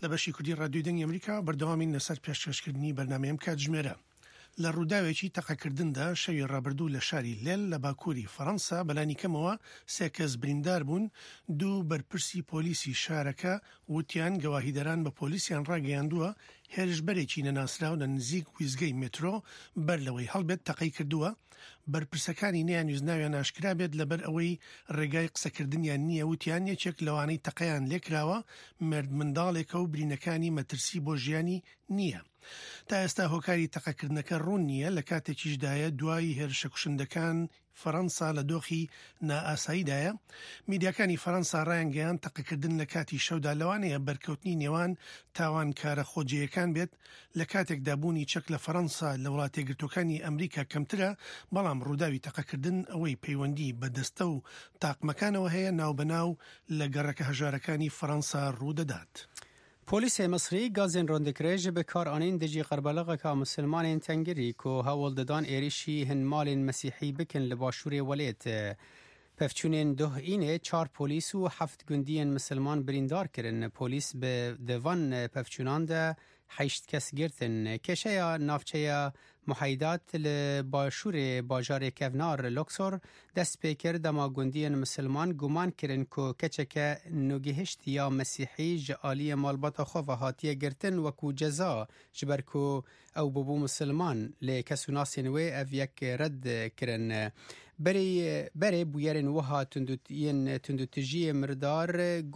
لە بەشی کوردی ڕادیۆی دەنگی ئەمریکا بەردەوامین لەسەر پێشکەشکردنی بەرنامەیەم کاتژمێرە. لە ڕووداوێکی تەقەکردندا شەوی ڕابردوو لە شاری لێل لە باکووری فەڕەنسا بەلانی کەمەوە 3 کەس بریندار بوون. 2 بەرپرسی پۆلیسی شارەکە وتیان گەواهیدەران بە پۆلیسیان ڕاگەیاندووە هێرشبەرێکی نەناسراو لە نزیک ویزگەی مترۆ بەر لەوەی هەڵبێت تەقەی کردووە. بەرپرسەکانی نەیانویست ناویان ئاشکرا بێت لەبەر ئەوەی ڕێگای قسەکردنیان نییە. وتیان یەکێک لەوانەی تەقەیان لێکراوە مرد منداڵێکە و برینەکانی مەترسی بۆ ژیانی نییە. تا ئێستا هۆکاری تەقەکردنەکە ڕوون نییە. لە کاتێکیشدایە دوای هێرشە کوشندەکان فەڕەنسا لە دۆخی نائاساییدایە. میدیاکانی فەڕەنسا ڕایانگەیان تەقەکردن لە کاتی شەودا لەوانەیە بەرکەوتنی نێوان تاوانکارە خۆجیەکان بێت. لە کاتێکدا بوونی چەک لە فەڕەنسا لە وڵاتە یەکگرتووەکانی ئەمریکا کەمترە، بەڵام ڕووداوی تەقەکردن ئەوەی پەیوەندی بە دەستە و تاقمەکانەوە هەیە ناوبەناو لە گەڕەکە هەژارەکانی فەڕەنسا ڕوودەدات. پۆلیسê Misrî gazên rondekirê ji bikarînên dijî qerbaleqeka musilmanên tengirî ku hewl didan êrişî hin malên Mesîhî bikin li başûrê Welêt. Pevçûnên Duhînê 4 polîs û 7 gundiyên musilman birîndar kirin. Polîs bi van pevçûnan de 8 kes girtin. Kêşeya navçeya Muheydat li başûrê bajarê kevnar Luxor dest pê kir dema gundiyên musilman guman kirin ku keçeke nûgihişt ya Mesîhî ji aliyê malbata xwe ve hatiye girtin wekû ceza ji ber ku ew bibû musilman. Lê kesûnasên wê ev yek red kirin. Berê bûyerên wiha tundutijiyê mirdar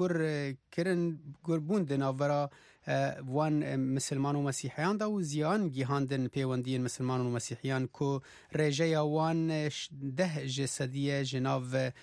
gur bûn di navbera van musilman û mesîhiyan da û ziyan gîhandin pêwendiyên musilman û mesîhiyan ku rêjeya wan 10 ji sediyê ji nav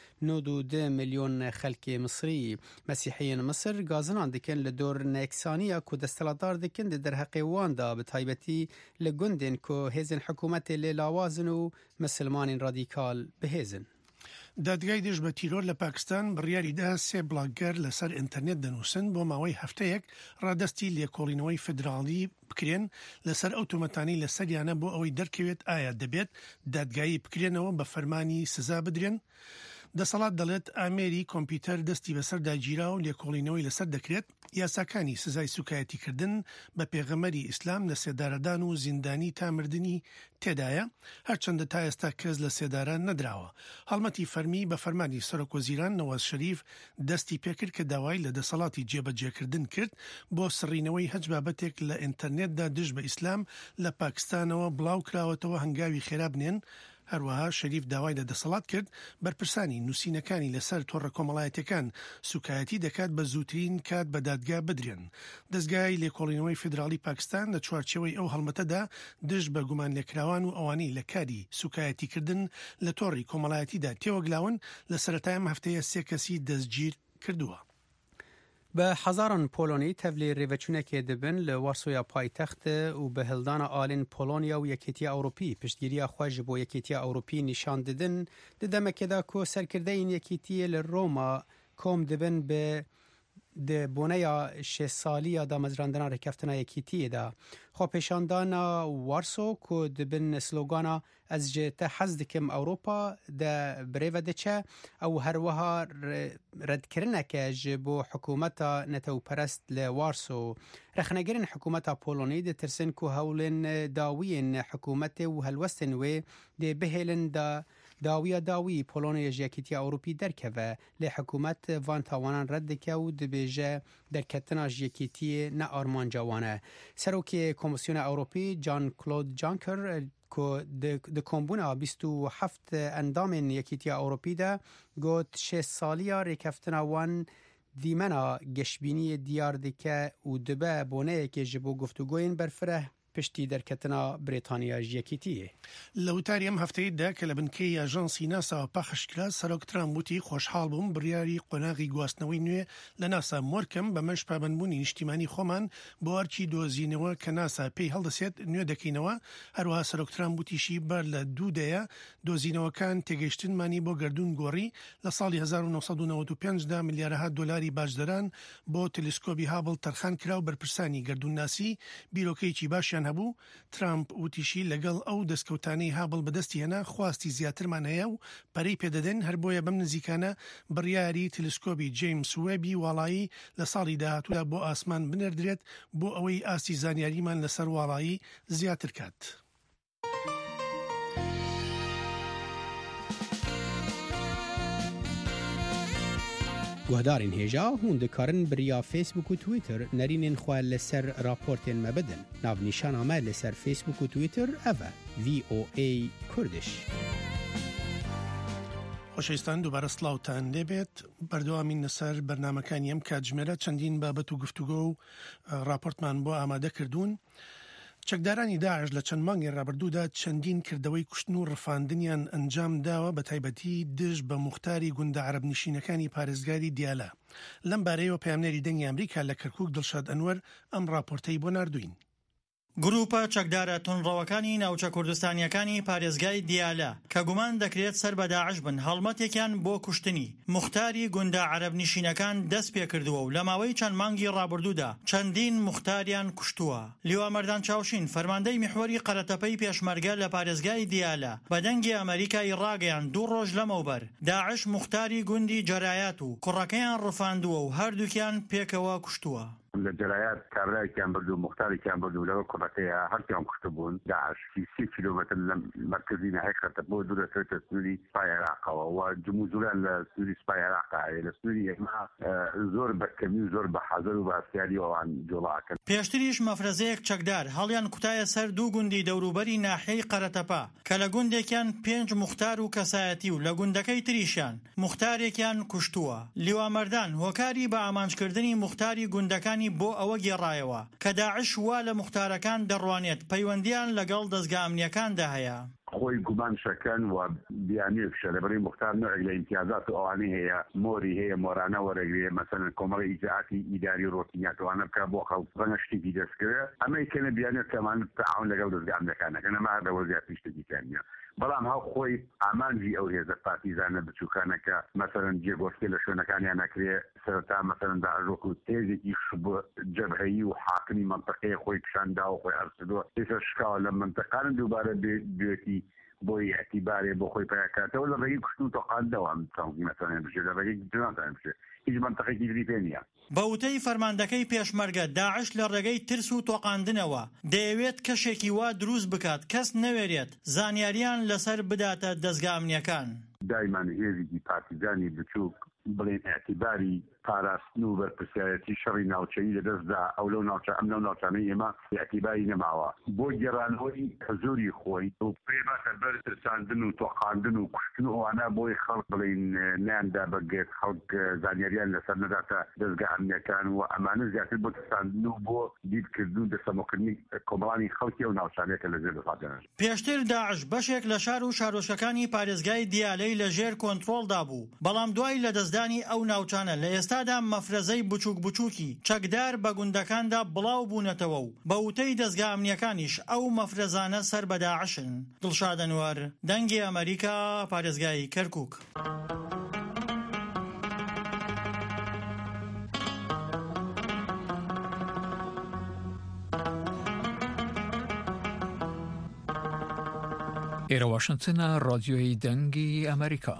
92 milyon xelkê Misrî. Mesîhiyên Misir gazinan dikin li dor neksaniya ku destelatdar dikin di derheqê wan da bi taybetî li gundên ku hêzên hikûmetê lê lawazin û musilmanên radîkal bihêzin. دادگای دژ بە تیرۆر لە پاکستان بڕیاریدا 3 بڵاگەر لەسەر ئینتەرنێت دەنووسن بۆ ماوەی هەفتەیەک ڕادەستی لێکۆڵینەوەی فدراڵی بکرێن لەسەر ئەو تۆمەتانەی لە سەریانە بۆ ئەوەی دەرکەوێت ئایا دەبێت دادگایی بکرێنەوە بە فەرمانی سزا بدرێن. دەسەڵات دەڵێت ئامێری کۆمپیوتەر دەستی بەسەردا گیرا و لێکۆڵینەوەی لەسەر دەکرێت. یاساکانی سزای سوکایەتیکردن بە پێغەمەری ئیسلام لە سێدارەدان و زیندانی تا مردنی تێدایە، هەرچەندە تا ئێستا کەس لە سێداران نەدراوە. هەڵمەتی فەرمی بە فەرمانی سەرۆکوەزیران نەواز شەریف دەستی پێکرد کە داوای لە دەسەڵاتی جێبەجێکردن کرد بۆ سڕینەوەی هەج بابەتێک لە ئینتەرنێتدا دژ بە ئیسلام لە پاکستانەوە بڵاو کراوەتەوە هەنگاوی خێرا بنێن. هەروەها شەریف داوای لە دەسەڵات کرد بەرپرسانی نووسینەکانی لەسەر تۆڕە کۆمەڵایەتەکان سوکایەتی دەکات بە زووترین کات بە دادگا بدرێن. دەستگای لێکۆڵینەوەی فدراڵی پاکستان لە چوارچێوەی ئەو هەڵمەتەدا دژ بە گومان لێکراوان و ئەوانەی لە کاری سوکایەتیکردن لە تۆڕی کۆمەڵایەتیدا تێوەگلاون لە سەرەتای ئەم هەفتەیە 3 کەسی دەستگیر کردووە. به هزاران پولونی تبلی ریوچونه که دبن لوارسویا پایتخت و به هلدان آلین پولونیا و یکیتی اروپی پشتگیری خواج بو یکیتی اروپی نشان دادن ددم که دا کو سرکرده این یکیتی لروما کم دبن به د بونه 6 سالی دا مزراندنا رکفتنا یکیتی دا خو پیشاندانا وارسو کو دبن سلوگانا از جهت حزدکم اوروپا دا بریو دچه او هر وها رد کرنه که جبو حکومتا نتو پرست لوارسو رخنگرین حکومتا پولونی ده ترسن کو هولن داوین حکومت و هلوستن و ده بهلن دا داوی پولونیا یکیتی اروپی درکه لی حکومت وان تاوانان رد که و دبیجه درکتنا یکیتی نه آرمان جوانه. سروکی کمیسیون اروپی جان کلود جانکر که د کمبونا 27 اندام یکیتی اروپی ده گوت 6 سالیا ریکفتنا وان دیمنا گشبینی دیار دکه و دبه بونه که جبو گفتگوین برفره پشتی درکتنا بریتانیا یەکیتیە. لەوتاری ئەم هەفتەیەدا کە لە بنکەی ئاژانسی ناسا پەخشکرا سەرۆک ترامپ وتی خۆشحاڵ بووم بڕیاری قۆناغی گواستنەوەی نوێ لە ناسا مۆرکەم بەمەش پابەندبوونی نیشتیمانی خۆمان بۆ ئەرکی دۆزینەوە کە ناسا پێی هەڵدەسێت نوێ دەکەینەوە. هەروەها سەرۆک ترامپ وتیشی بەر لە 2 دەیە دۆزینەوەکان تێگەیشتنمانی بۆ گەردوون گۆڕی لە ساڵی 1995 دا ملیارەها دۆلاری باشدەران بۆ تەلسکۆبی هابڵ تەرخان کرا و بەرپرسانی گەردوون ناسی بیرۆکەیەکی باشیان هەبوو ترامپ وتیشی لەگەڵ ئەو دەستکەوتانەی هابڵ بەدەستی هێنا خواستی زیاترمان هەیە و پەرەی پێدەدەن هەر بۆیە بەم نزیکانە بڕیاری تلسکۆبی جیمس وێبی وڵایی لە ساڵی داهاتوودا بۆ ئاسمان بنێردرێت بۆ ئەوەی ئاستی زانیاریمان لەسەر وڵایی زیاتر کات. گوهدارین هێژا هون دکارن بریا فیسبوک و تویتر نرینین خواه لسر راپورتین مبدن ناو نیشان آمد لسر فیسبوک و تویتر اوه VOA کوردش. خۆشەویستان دووبارە سڵاوتان لێبێت بەردەوامین لەسەر بەرنامەکانی ئەم کاتژمێرە چەندین بابەت و گفتوگۆ و راپۆرتمان بۆ ئامادە کردوون. چەکدارانی داعش لە چەند مانگی ڕابردوودا چەندین کردەوەی کوشتن و ڕفاندنیان ئەنجام داوە بە تایبەتی دژ بە موختاری گوندە عەرەب نشینەکانی پارێزگاری دیالە. لەم بارەیەوە پەیامنەری دەنگی ئەمریکا لە کەرکووک دڵشاد ئەنوەر ئەم راپۆرتەی بۆ ناردوین. گروپە چەکدارە تونڕەوەکانی ناوچە کوردستانیەکانی پارێزگای دیالە کە گومان دەکرێت سەر بە داعش بن هەڵمەتێکیان بۆ کوشتنی موختاری گوندە عەرەب نشینەکان دەست پێ کردووە و لە ماوەی چەند مانگی ڕابردوودا چەندین موختاریان کوشتووە. لیوا مەردان چاوشین فەرماندەی میحوەری قەرەتەپەی پێشمەرگە لە پارێزگای دیالە بە دەنگی ئەمریکای ڕاگەیان 2 ڕۆژ لەمەوبەر داعش موختاری گوندی جەرایەت و کوڕەکەیان ڕفاندووە و هەردووکیان پێکەوە کوشتووە. لە جەرایەت کابرایەکیان بردو مختارێکیان بردو لەوە کوڕەکەیە هەرکیان کوشتە بوون. داعش 30 کیلۆمەتر لە مرکزی ناحیە خەتە بۆ دوورەکەوێتە سنووری سوپای عێراقەوە و جموزوران لە سنووری سوپای عێراقا هەیە لە سنووری ئێمە زۆر بەکەمی و زۆر بە حەزەر و بەهەستیاری ئەوان جوڵاکەن. پێشتریش مەفرەزەیەک چەکدار هەڵیان کوتایە سەر 2 گوندی دەوروبەری ناحیەی قەرەتەپە کە لە گوندێکیان 5 موختار و کەسایەتی و لە گوندەکەی تریشیان موختارێکیان کوشتووە. لیوا مەردان هۆکاری بە ئامانجکردنی موختاری گوندەکانی بۆ ئەوە گێڕایەوە کە داعش وا لە موختارەکان دەڕوانێت پەیوەندیان لەگەڵ دەستگا ئەمنیەکاندا هەیە. خۆی گومان شەکەن و بیانێکشە لەبەری مختار نوعێک لە ئیمتیازات و ئەوانەی هەیە مۆری هەیە مۆرانە وەرەگرێ مەسەلەن کۆمەڵی ئیجاعاتی ئیداری ڕۆتینیاتوانە بکە بۆ خەڵک ڕەنگە شتێکی دەستکرێ ئەمەی کەنە بیانێت کەمان تەعاون لەگەڵ دەستگا ئەمنیەکانەکە نەما دەوە زیاتر شتێکیان نییە. بەڵام هەو خۆی ئامانجی ئەو هێزە پارتیزانە بچووکانەکە مەسەلەن جێگۆستێ لە شوێنەکانیان نەکرێ سەرەتا مەسەلەن داعش تێزێکی جەبهەیی و حاکمی منطقەی خۆی پیشاندا و خۆی ئەرسدووە ئێستا شکاوە لە منطقان دووبارە بێتی بۆی اعتیبارێ بۆ خۆی پیاکاتەوە لە ڕێگەی کوشتن و تۆقاندەوە مەسەلەن بژێ لە ڕێگەی جناتان بژێ هیچ منطقێکی تری پێ نییە. بە وتەی فەرماندەکەی پێشمەرگە داعش لە ڕێگەی ترس و تۆقاندنەوە دەیەوێت کەشێکی وا دروست بکات کەس نەوێرێت زانیاریان لەسەر بداتە دەستگا ئەمنیەکان. دایمان هێزێکی پارتیزانی بچووک بڵێن اعتیباری پاراستن و بەرپرسیارەتی شەڕی ناوچەیی لەدەستدا ئەو لەو ناوچە ئەم لەو ناوچانەی ئێمە اعتیباری نەماوە بۆ گێڕانەوەی هەزوری خۆی و پێباتە بەر ترساندن و تۆقاندن و کوشتن ئەوانە بۆی خەڵک بڵێن نیاندا بەگێت خەڵک زانیاریان لەسەر نەداتە دەستگا ئەمنیەکان و ئەمانە زیاتر بۆ ترساندن و بۆ دیرکردن و دەسەمۆکردنی کۆمەڵانی خەڵکی ئەو ناوچانەیەکە لەژێر دەسەڵاتدانن. پێشتر داعش بەشێک لە شار و شارۆچکەکانی پارێزگای دیالەی لەژێر کۆنتڕۆڵدا بوو بەڵام دوای لەدەستدانی ئەو ناوچانە لە ئێستادا مەفرەزەی بچووک بچووکی چەکدار بە گوندەکاندا بڵاو بوونەتەوە و بە وتەی دەستگا ئەمنیەکانیش ئەو مەفرەزانە سەر بە داعشن. دڵشاد ئەنوەر دەنگی ئەمریکا پارێزگای کەرکووک. ئێرە واشنگتنە ڕادیۆی دەنگی ئەمریکا.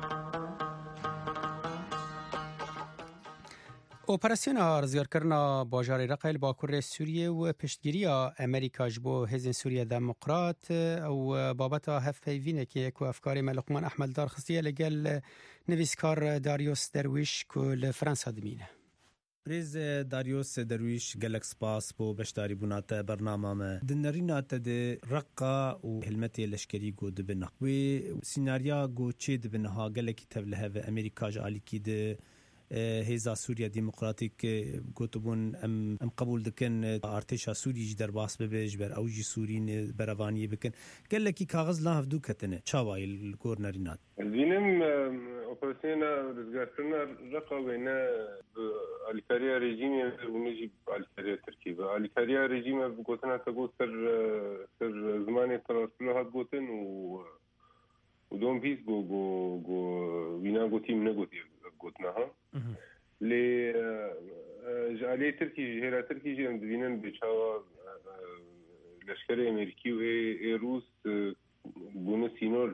ئۆپەراسیۆنا ڕزگارکردنا باژارێ ڕەقەیل باکوڕێ سووریە و پشتگیریە ئەمریکاش بۆ هێزن سووریا دەموقرات ئەو بابەتە هەفپەیڤینێکێک و ئەفکاری مەلقمان ئەحمەددار خستیە لەگەل نویسکار داریۆس دەرویش و لە فەرەنسا دمینە. پرێز داریۆس دەرویش gelek spas بۆ بەشداری بووناتە بەرنامامە دنەریناتە دێ ڕقا و هلمەتێ لەشکەری گۆ دبنە وێ سیناریا گۆ چێ دبنەها gelekî tev li heve ئەمریکاژ علیکî di هێزا سووریا دیموکراتیک گوتبوون ئەم قبول دکن ئارتێشا سووری جی دەرباس ببێ ji ber ew jî Sûrîn berevaniye bikin gelekî kaxiz lan hevdû ketine çawayê li gor nerînat. Zînim operasyona rizgarkirina reqa wêne alîkariya rejîmê hûnê jî alîkariya Tirkiyê ve alîkariya rejîme gotina te got ser zimanê Tiraspilo hat gotin û dom pîs got wîna gotî min negotiye گوتنها لێ ژالێ ترکی هێرا ترکی ژێم دبینن بێچاوە لشکر امریکی و روس بونه سینور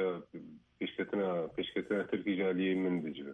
پیشکتنا ترکی جالیه من بجبه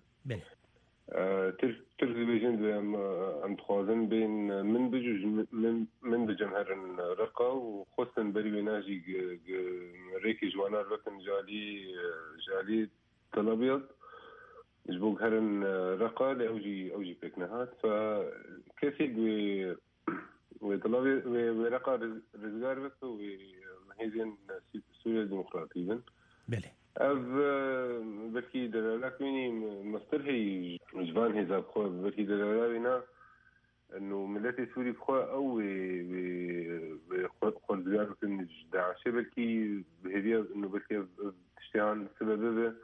ترکی بیجند و ام تخوازن بین من بجوج من بجمهرن رقا و خواستن بری بناجی ریکی جوانا رکن جالی طلبیت جبوك هرن رقا لأوجي بيكنهات فكيفي وطلبي ورقا رزقار بس ومهيزين سوريا الديمقراطية بله بلكي دلالك مني مسترهي جبان هزاب خواه بلكي دلالنا انه ملتي سوري بخواه او رزقار بكن داعشة بلكي بهدية انه بلكي تشتيان سبب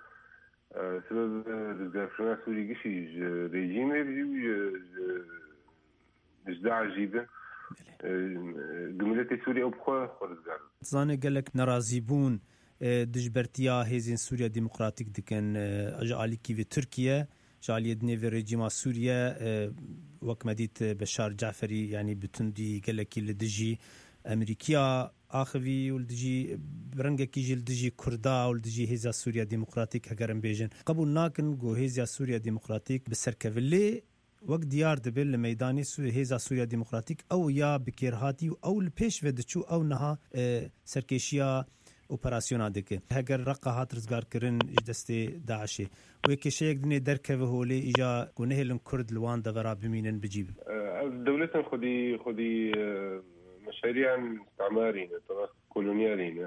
رزقارنا سوري قشي ريجيمي بجيو جدا عجيبة قملتي سوري او بخواه رزقار تزاني قالك نرازي بون دجبرتيا هزين سوريا ديمقراطيك دكن اجاليكي في تركيا جاليه دني في ريجيما سوريا وكمديت بشار جعفري يعني بتندي قالك لدجي امريكا اخوي ولدجي برنگكي جيل دجي كردا ولدجي هزا سوريا ديمقراطيك هگرم بيجن قبول ناكن جو هزا سوريا ديمقراطيك بسركفلي وقت ديار دبل ميداني هزا سوريا ديمقراطيك او يا بكيرهاتي او البيش ودچو او نها سركيشيا اوپراسیون دکه هگر رقه هات رزگار کرن دست داعش و کشیک دنی درکه هولی ایجا گونهلن کرد لوان دورا بمینن بجيب دولتنا خدي مشاريع استعماريين طبعا كولونياليين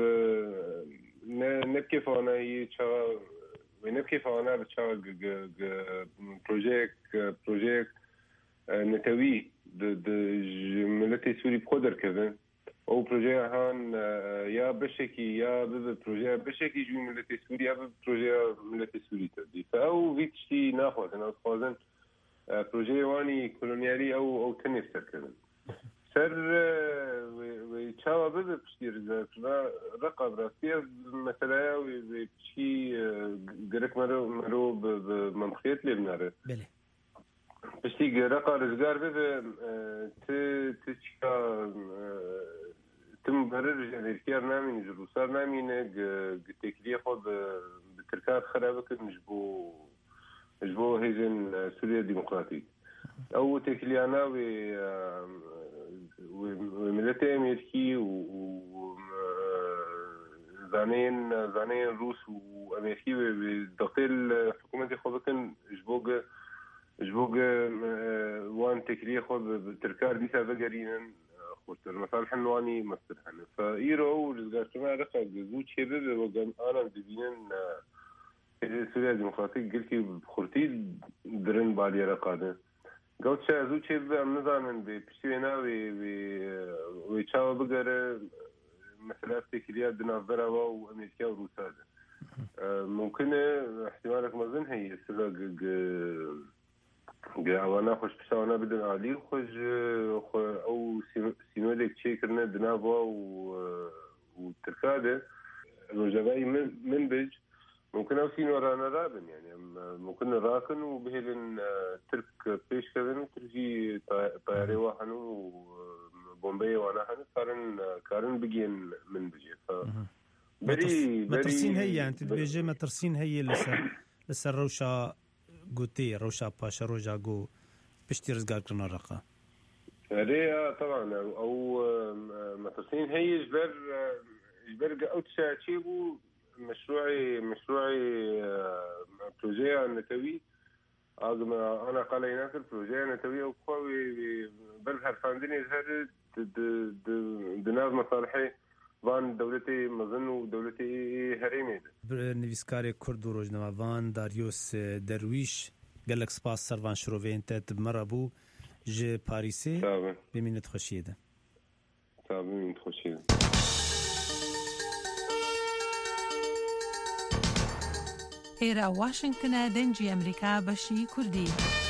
نبكي فانا يتشا ونبكي فانا بتشا بروجيك نتوي د ملتي سوري بقدر كذا او بروجي هان يا بشكي يا بروجي بشكي جو ملتي سوريا بروجي ملتي سوري تدي فاو فيتشي ناخذ انا خوازن بروجي واني كولونيالي او تنفسر كذا سر ويتشاوا بشتي رقا براسيه مثلا ويبشي قرك مرو بممخيت لي بناره بله بشتي رقا رزقار تشكا تم برر يعني الكير نامي جلوسار نامي تكليه خود بتركات خرابك نجبو هيزن سوريا ديمقراطية او تكليانا وملتي امريكي و زانين روس وامريكي بداخل حكومتي خودكن جبوغ وان تكليه خود بتركات ديسا بقرينن خورتر مثلا حنواني مسترحن فايرو رزقارتنا رقا زوج شباب وقام انا دبينن سوريا ديمقراطية قلتي بخورتي درن بالي رقاده قلت شا زوج شباب نظاما بشينا ويتشاو بقر مثلا تكليات دنافرا وامريكا وروسا ممكن احتمالك مظن هي سبق وانا خوش بساونا بدن عالي خوش او سينوليك تشيكرنا دنافا وتركاده الوجبائي من بج ممكن او سينو رانا رابن يعني ممكن راكن وبهلن ترك بيش كذن ترجي طياري واحن وبومبي وانا حن كارن بجين من بجي بري مترسين هي يعني تبيجي مترسين هي لسه روشا قوتي روشا باشا روجا قو بشتي رزقار كرنا رقا هذه طبعا او مترسين هي جبر اوتشا تشيبو مشروعي بروجي نتوي انا قالينا في البروجي نتوي او قوي بالهر فاندني هذا دناز مصالحي وان دولتي مزن ودولتي هريمي نویسکاری کرد و روزنامه وان داریوس درویش گلک سپاس سروان شروین تت مرابو ج پاریسی بمینت خوشیده بمینت خوشیده ئێرە واشنگتنە دەنجی ئەمریکا بەشی کوردی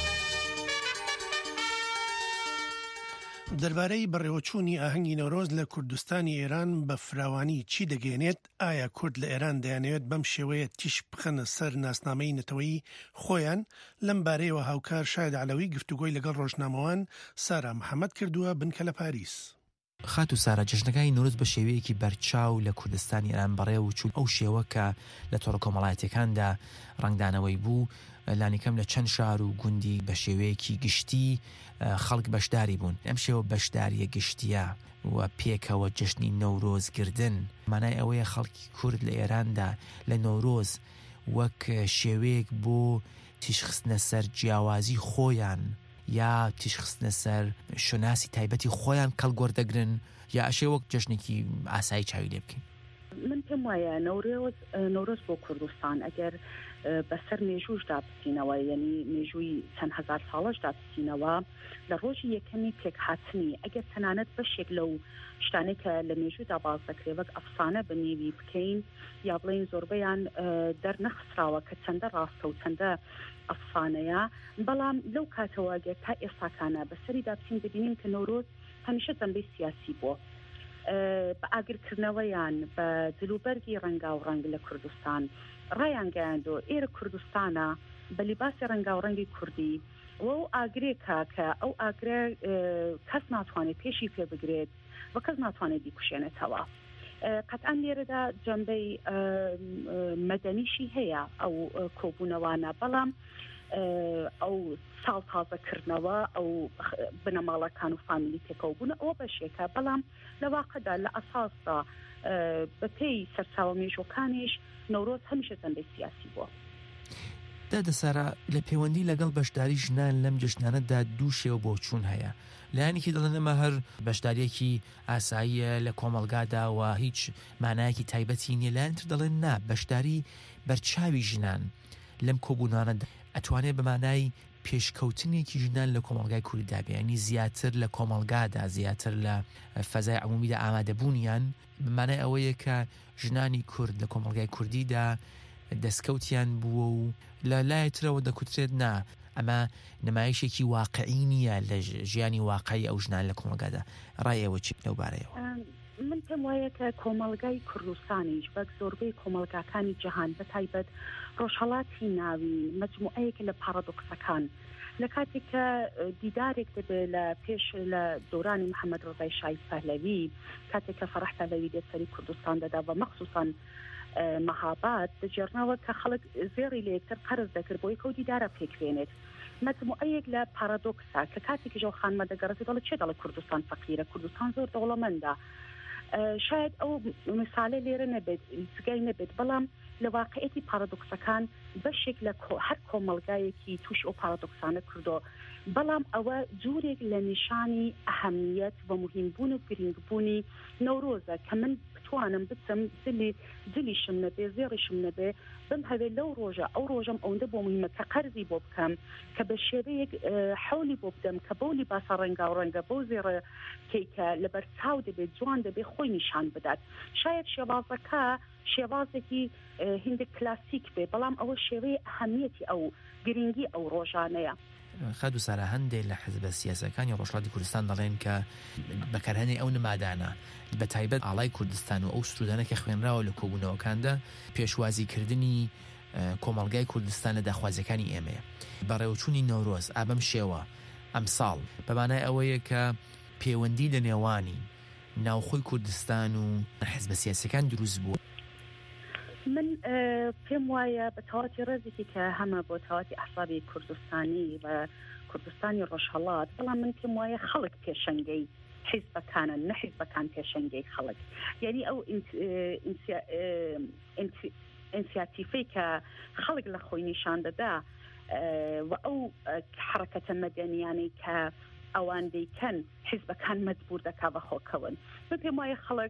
دەربارەی بەڕێوەچوونی ئاهەنگی نەورۆز لە کوردستانی ئێران بە فراوانی چی دەگەێنێت؟ ئایا کورد لە ئێران دەیانەوێت بەم شێوەیە تیش بخەنە سەر ناسنامەی نەتەوەیی خۆیان؟ لەم بارەیەوە هاوکار شاید عەلەوی گفتوگۆی لەگەڵ ڕۆژنامەوان سارا محەممەد کردووە بنکە لە پاریس. خات و سارا جژنەکانی نۆرۆز بە شێوەیەکی بەرچاو لە کوردستانی ئێران بەڕێوە چوون ئەو شێوە کە لە تۆڕە کۆمەڵایەتیەکاندا ڕنگدانەوەی بوو لانیکەم لە چەند شار و گوندی بە شێوەیەکی گشتی خەڵک بەشداری بوون. ئەم شێوە بەشداریە گشتیە و پێکەوە جژنی نەورۆزگردن مانای ئەوەیە خەڵکی کورد لە ئێراندا لە نۆرۆز وەک شێوەیەک بۆ تیشخستنە سەر جیاوازی خۆیان یا تیشخستنە سەر شوناسی تایبەتی خۆیان کەڵگۆردەگرن یا ئەشێ وەک جژنێکی ئاسایی چاوی لێ بکەین. من پێم وایە نەورۆز بۆ کوردستان ئەگەر بەسەر مێژووشدا بچینەوە یعنی مێژووی چەند هەزار ساڵەشدا بچینەوە لە ڕۆژی یەکەمی پێکهاتنی ئەگەر تەنانەت بەشێک لەو شتانەی کە لە مێژوودا باز دەکرێت وەک ئەفسانە بنێوی بکەین یا بڵێن زۆربەیان دەرنەخستراوە کە چەندە ڕاستە و چەندە ئەفسانەیە، بەڵام لەو کاتەوەگە تا ئێستاکانە بەسەریدا بچین ببینین کە نەورۆز هەمیشە جەنبەی سیاسی بووە بە ئاگرکردنەوەیان بە دلوبەرگی ڕەنگا و ڕەنگ لە کوردستان ڕایان گەیاندۆ ئێرە کوردستانە بە لیباسی ڕەنگا و ڕەنگی کوردی و ئەو ئاگرێکە کە ئەو ئاگرە کەس ناتوانێت پێشی پێ بگرێت و کەس ناتوانێت بیکوشێنێتەوە. قەتعاً لێرەدا جەنبەی مەدەنیشی هەیە ئەو کۆبوونەوانە، بەڵام ئەو ساڵ تازەکردنەوە ئەو بنەماڵەکان و فامیلی تێکەوە بوون ئەوە بەشێکە، بەڵام لە واقعدا لە ئەساسدا بە پێی سەرچاوە مێژوەکانیش نەورۆز هەمیشە جەنبەی سیاسی بووە. دادەسارە لە پەیوەندی لەگەڵ بەشداری ژنان لەم جژنانەدا دوو شێوە بۆ چوون هەیە. لایەنێکی دەڵێن ئەمە هەر بەشداریەکی ئاساییە لە کۆمەڵگادا و هیچ مانایەکی تایبەتی نییە، لایەنتر دەڵێن نا، بەشداری بەرچاوی ژنان لەم کۆبوونانەدا ئەتوانێت بە مانای پێشکەوتنێکی ژنان لە کۆمەڵگای کوردیدا بێ، ینی زیاتر لە کۆمەڵگادا زیاتر لە فەزای عمومیدا ئامادەبوونیان بمانای ئەوەیە کە ژنانی کورد لە کۆمەڵگای کوردیدا دەستکەوتیان بووە و لە لایەترەوە دەکوترێت نا ئەمە نمایشێکی واقعی نییە لە ژیانی واقعی ئەو ژنان لە کۆمەڵگادا. ڕایەوە چی لەو بارەیەوە؟ من پێم وایە کە کۆمەڵگای کوردستانیش بەک زۆربەی کۆمەڵگاکانی جەهان بە تایبەت ڕۆژهەڵاتی ناوی مەجموعەیەک لە پارادۆکسەکان لە کاتێک کە دیدارێک دەبێت لە پێش لە دورانی محەممەد ڕزای شای پەهلەوی کاتێک کە فەرەح پەهلەوی دێسەری کوردستان دەدا بە مەخسوسان مەهاباد دەجێڕنەوە کە خەڵک زێڕی لە یەکتر قەرز دەکرد بۆ یەکەوە دیدارە پێکرێنێت. مەجموعەیەک لە پارادۆکسا کە کاتێکی ژەو خانمە دەگەڕێت دەڵێت چێ دەڵێت کوردستان فەقیرە، کوردستان زۆر دەوڵەمەندە. شاید ئەو مثالە لێرە نەبێت جگای نەبێت، بەڵام لە واقعەتی پارادۆکسەکان بەشێک لە هەر کۆمەڵگایەکی توش ئەو پارادۆکسانە کردو، بەڵام ئەوە جورێک لە نیشانی ئەهەمیەت و مهمبوون و گرنگبوونی نەورۆزە کە من بتوانم بچم دلیشم نەبێ زێڕیشم نەبێ بم هەوێ لەو ڕۆژە ئەو ڕۆژەم ئەوەندە بۆ مهمە کە قەرزی بۆ بکەم کە بە شێوەیەک حەولی بۆ بدەم کە بەو لیباسە ڕەنگا و ڕەنگە بەو زێڕە کەیکە لەبەر چاو دەبێت جوان دەبێت خۆی نیشان بدات. شاید شێوازەکە شێوازێکی هندێک کلاسیک بێ، بەڵام ئەوە شێوەیە ئەهەمیەتی ئەو گرنگی ئەو ڕۆژانەیە. خەدو سارە هەندێک لە حزبە سیاسەکانی ڕۆژهەڵاتی کوردستان دەڵێن کە بەکارهێنانی ئەو نمادانە بە تایبەت ئاڵای کوردستان و ئەو سرودانە کە خوێنراوە لە کۆبوونەوەکاندا پێشوازیکردنی کۆمەڵگای کوردستان لە داخوازیەکانی ئێمەیە. بەڕێوەچوونی نەورۆز ئابەم شێوە ئەم ساڵ بەمانای ئەوەیە کە پەیوەندی لە نێوانی ناوخۆی کوردستان و حزبە سیاسەکان دروست بووە. من پێم وایە بە تەواتی ڕێزێکی کە هەمە بۆ تەواتی ئەحزابی کوردستانی و کوردستانی ڕۆژهەڵات، بەڵام من پێم وایە خەڵک پێشەنگەی حیزبەکانن نە حیزبەکان پێشەنگەی خەڵک، یعنی ئەو ئینسیاتیفەی کە خەڵک لە خۆی نیشان دەدا و ئەو حرەکەتە مەدەنیانەی کە ئەوان دەیکەن حیزبەکان مەجبور دەکا بەخۆکەون. من پێم وایە خەڵک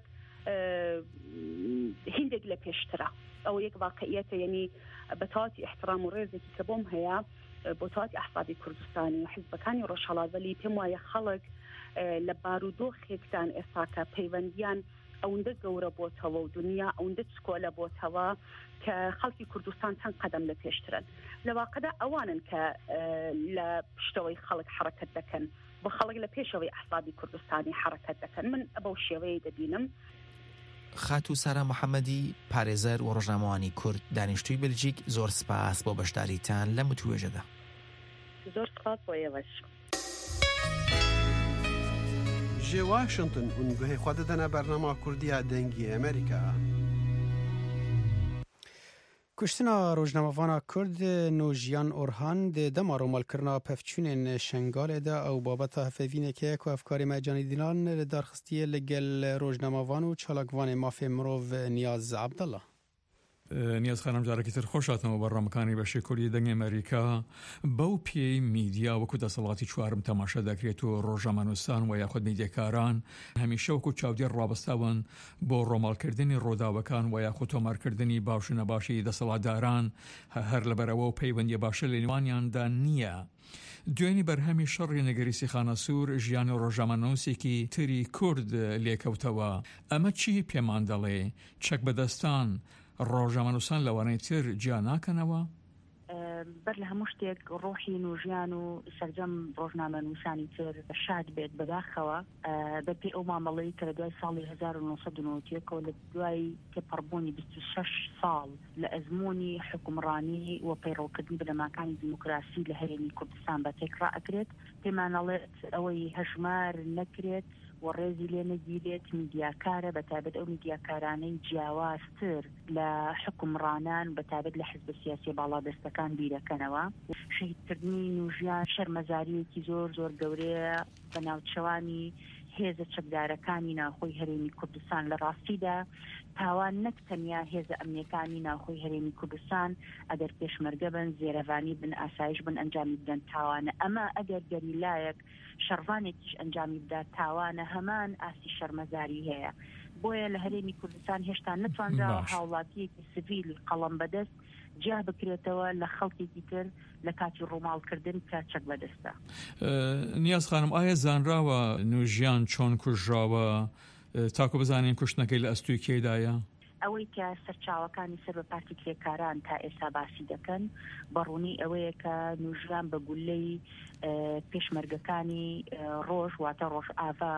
هندێک لە پێشترە ئەو یەک واقعیەتە، یعنی بە تەواتی احترام و ڕێزێکی کە بۆم هەیە بۆ تەواتی ئەحزابی کوردستانی و حیزبەکانی ڕۆژهەڵات، وەلی پێم وایە خەڵک لە بارودۆخێکدان ئێستاکە پەیوەندیان ئەوەندە گەورە بۆتەوە و دنیا ئەوەندە چکۆلە بۆتەوە کە خەڵکی کوردستان چەند قەدەم لە پێشترن. لە واقعدا ئەوانن کە لە پشتەوەی خەڵک حرەکەت دەکەن، بۆ خەڵک لە پێشەوەی ئەحزابی کوردستانی حرەکەت دەکەن. من بەو شێوەیە دەبینم. خاتو سارا محەممەدی پارێزەر و ڕۆژنامەوانی کورد دانیشتووی بلجیک، زۆر سپاس بۆ بەشداریتان لە متوێژەدا. زۆر سپاس بۆ ئێوەش. بەژێ واشنگتن هون گوهی خوا دەدەنە بەرنامە کوردیا دەنگی ئەمریکا. کشتنا روزنامه‌وان کرد نوجیان اورهان د دما رومالکرنا پفچونن شنگال ده او بابت هفوینه که افکار مجانی دیلان درخستی لگل روزنامه‌وان و چالاکوان مافی مروف نیاز عبدالله. نیاز خانم جارێکی تر خۆشاتەوە بەڕامەکانی بەشی کوردی دەنگی ئەمریکا بەو پێی میدیا وەکو دەسەڵاتی چوارم تەماشا دەکرێت و ڕۆژەمەنووسان و یاخود میدیەکاران هەمیشە وەکو چاودێر ڕابستاون بۆ ڕۆماڵکردنی ڕۆداوەکان و یاخود تۆمارکردنی باش و نەباشی دەسەڵاتداران هەر لەبەرەوە و پەیوەندی باشە لە نێوانیاندا نییە. دوێنی بەرهەمی شەڕی نەگەریسی خانەسوور ژیانی ڕۆژەمەنووسێکی تری کورد لێکەوتەوە. ئەمە چی پێمان دەڵێ؟ چەک بەدەستان ڕۆژەمەنووسان لەوانەی تر جیا ناکەنەوە؟ بەر لە هەموو شتێک ڕۆحی نوژیان و سەرجەم ڕۆژنامەنووسانی تر شاد بێت بەداخەوە بەپێ ئەو مامەڵەی کە لە دوای ساڵی 1990 لە دوای تێپەڕبوونی 26 ساڵ لە ئەزمموی حکومڕانی و پەیڕەوکردنی بنەماکانی دیموکراسی لە هەرێمی کوردستان بە تێکڕا ئەکرێت پێمانەڵێت ئەوەی هەژمار نەکرێت و ڕێزی لێ نەگیرێت میدیاکارە بەتابەت ئەو میدیاکارانەی جیاوازتر لە حکومڕانان بەتابەت لە حزب سیاسی باڵادەستەکان بیرەکەنەوە. شەهیدکردنی نوژیان شەرمەزاریەکی زۆر زۆر گەورەیە بە ناوچەوانی هێزە چەکدارەکانی ناوخۆی هەرێمی کوردستان. لە ڕاستیدا تاوان نەک تەنیا هێزە ئەمنیەکانی ناوخۆی هەرێمی کوردستان ئەگەر پێشمەرگە بن، زێرەڤانی بن، ئاسایش بن، ئەنجامی بدەن تاوانە. ئەمە ئەگەر گەریلایەک شەڕوانێکیش ئەنجامی بدا تاوانە، هەمان ئاسی شەرمەزاری هەیە. بۆیە لە هەرێمی کوردستان هێشتا نەتوانراوە هاوڵاتیەکی سڤیلی قەڵەم بەدەست جیا بکرێتەوە لە خەڵکێکی تر لە کاتی ڕۆماڵکردن کە چەک بەدەستە. نیاز خانم، ئایا زانراوە نوژیان چۆن کوژراوە؟ تاکو بزانین کوشتنەکەی لە ئەستوی کێدایە؟ ئەوەی کە سەرچاوەکانی سەر بە پارتی کرێکاران تا ئێستا باسی دەکەن بەڕوونی ئەوەیە کە نوژیان بە گولەی پێشمەرگەکانی ڕۆژ واتە ڕۆژ ئاوا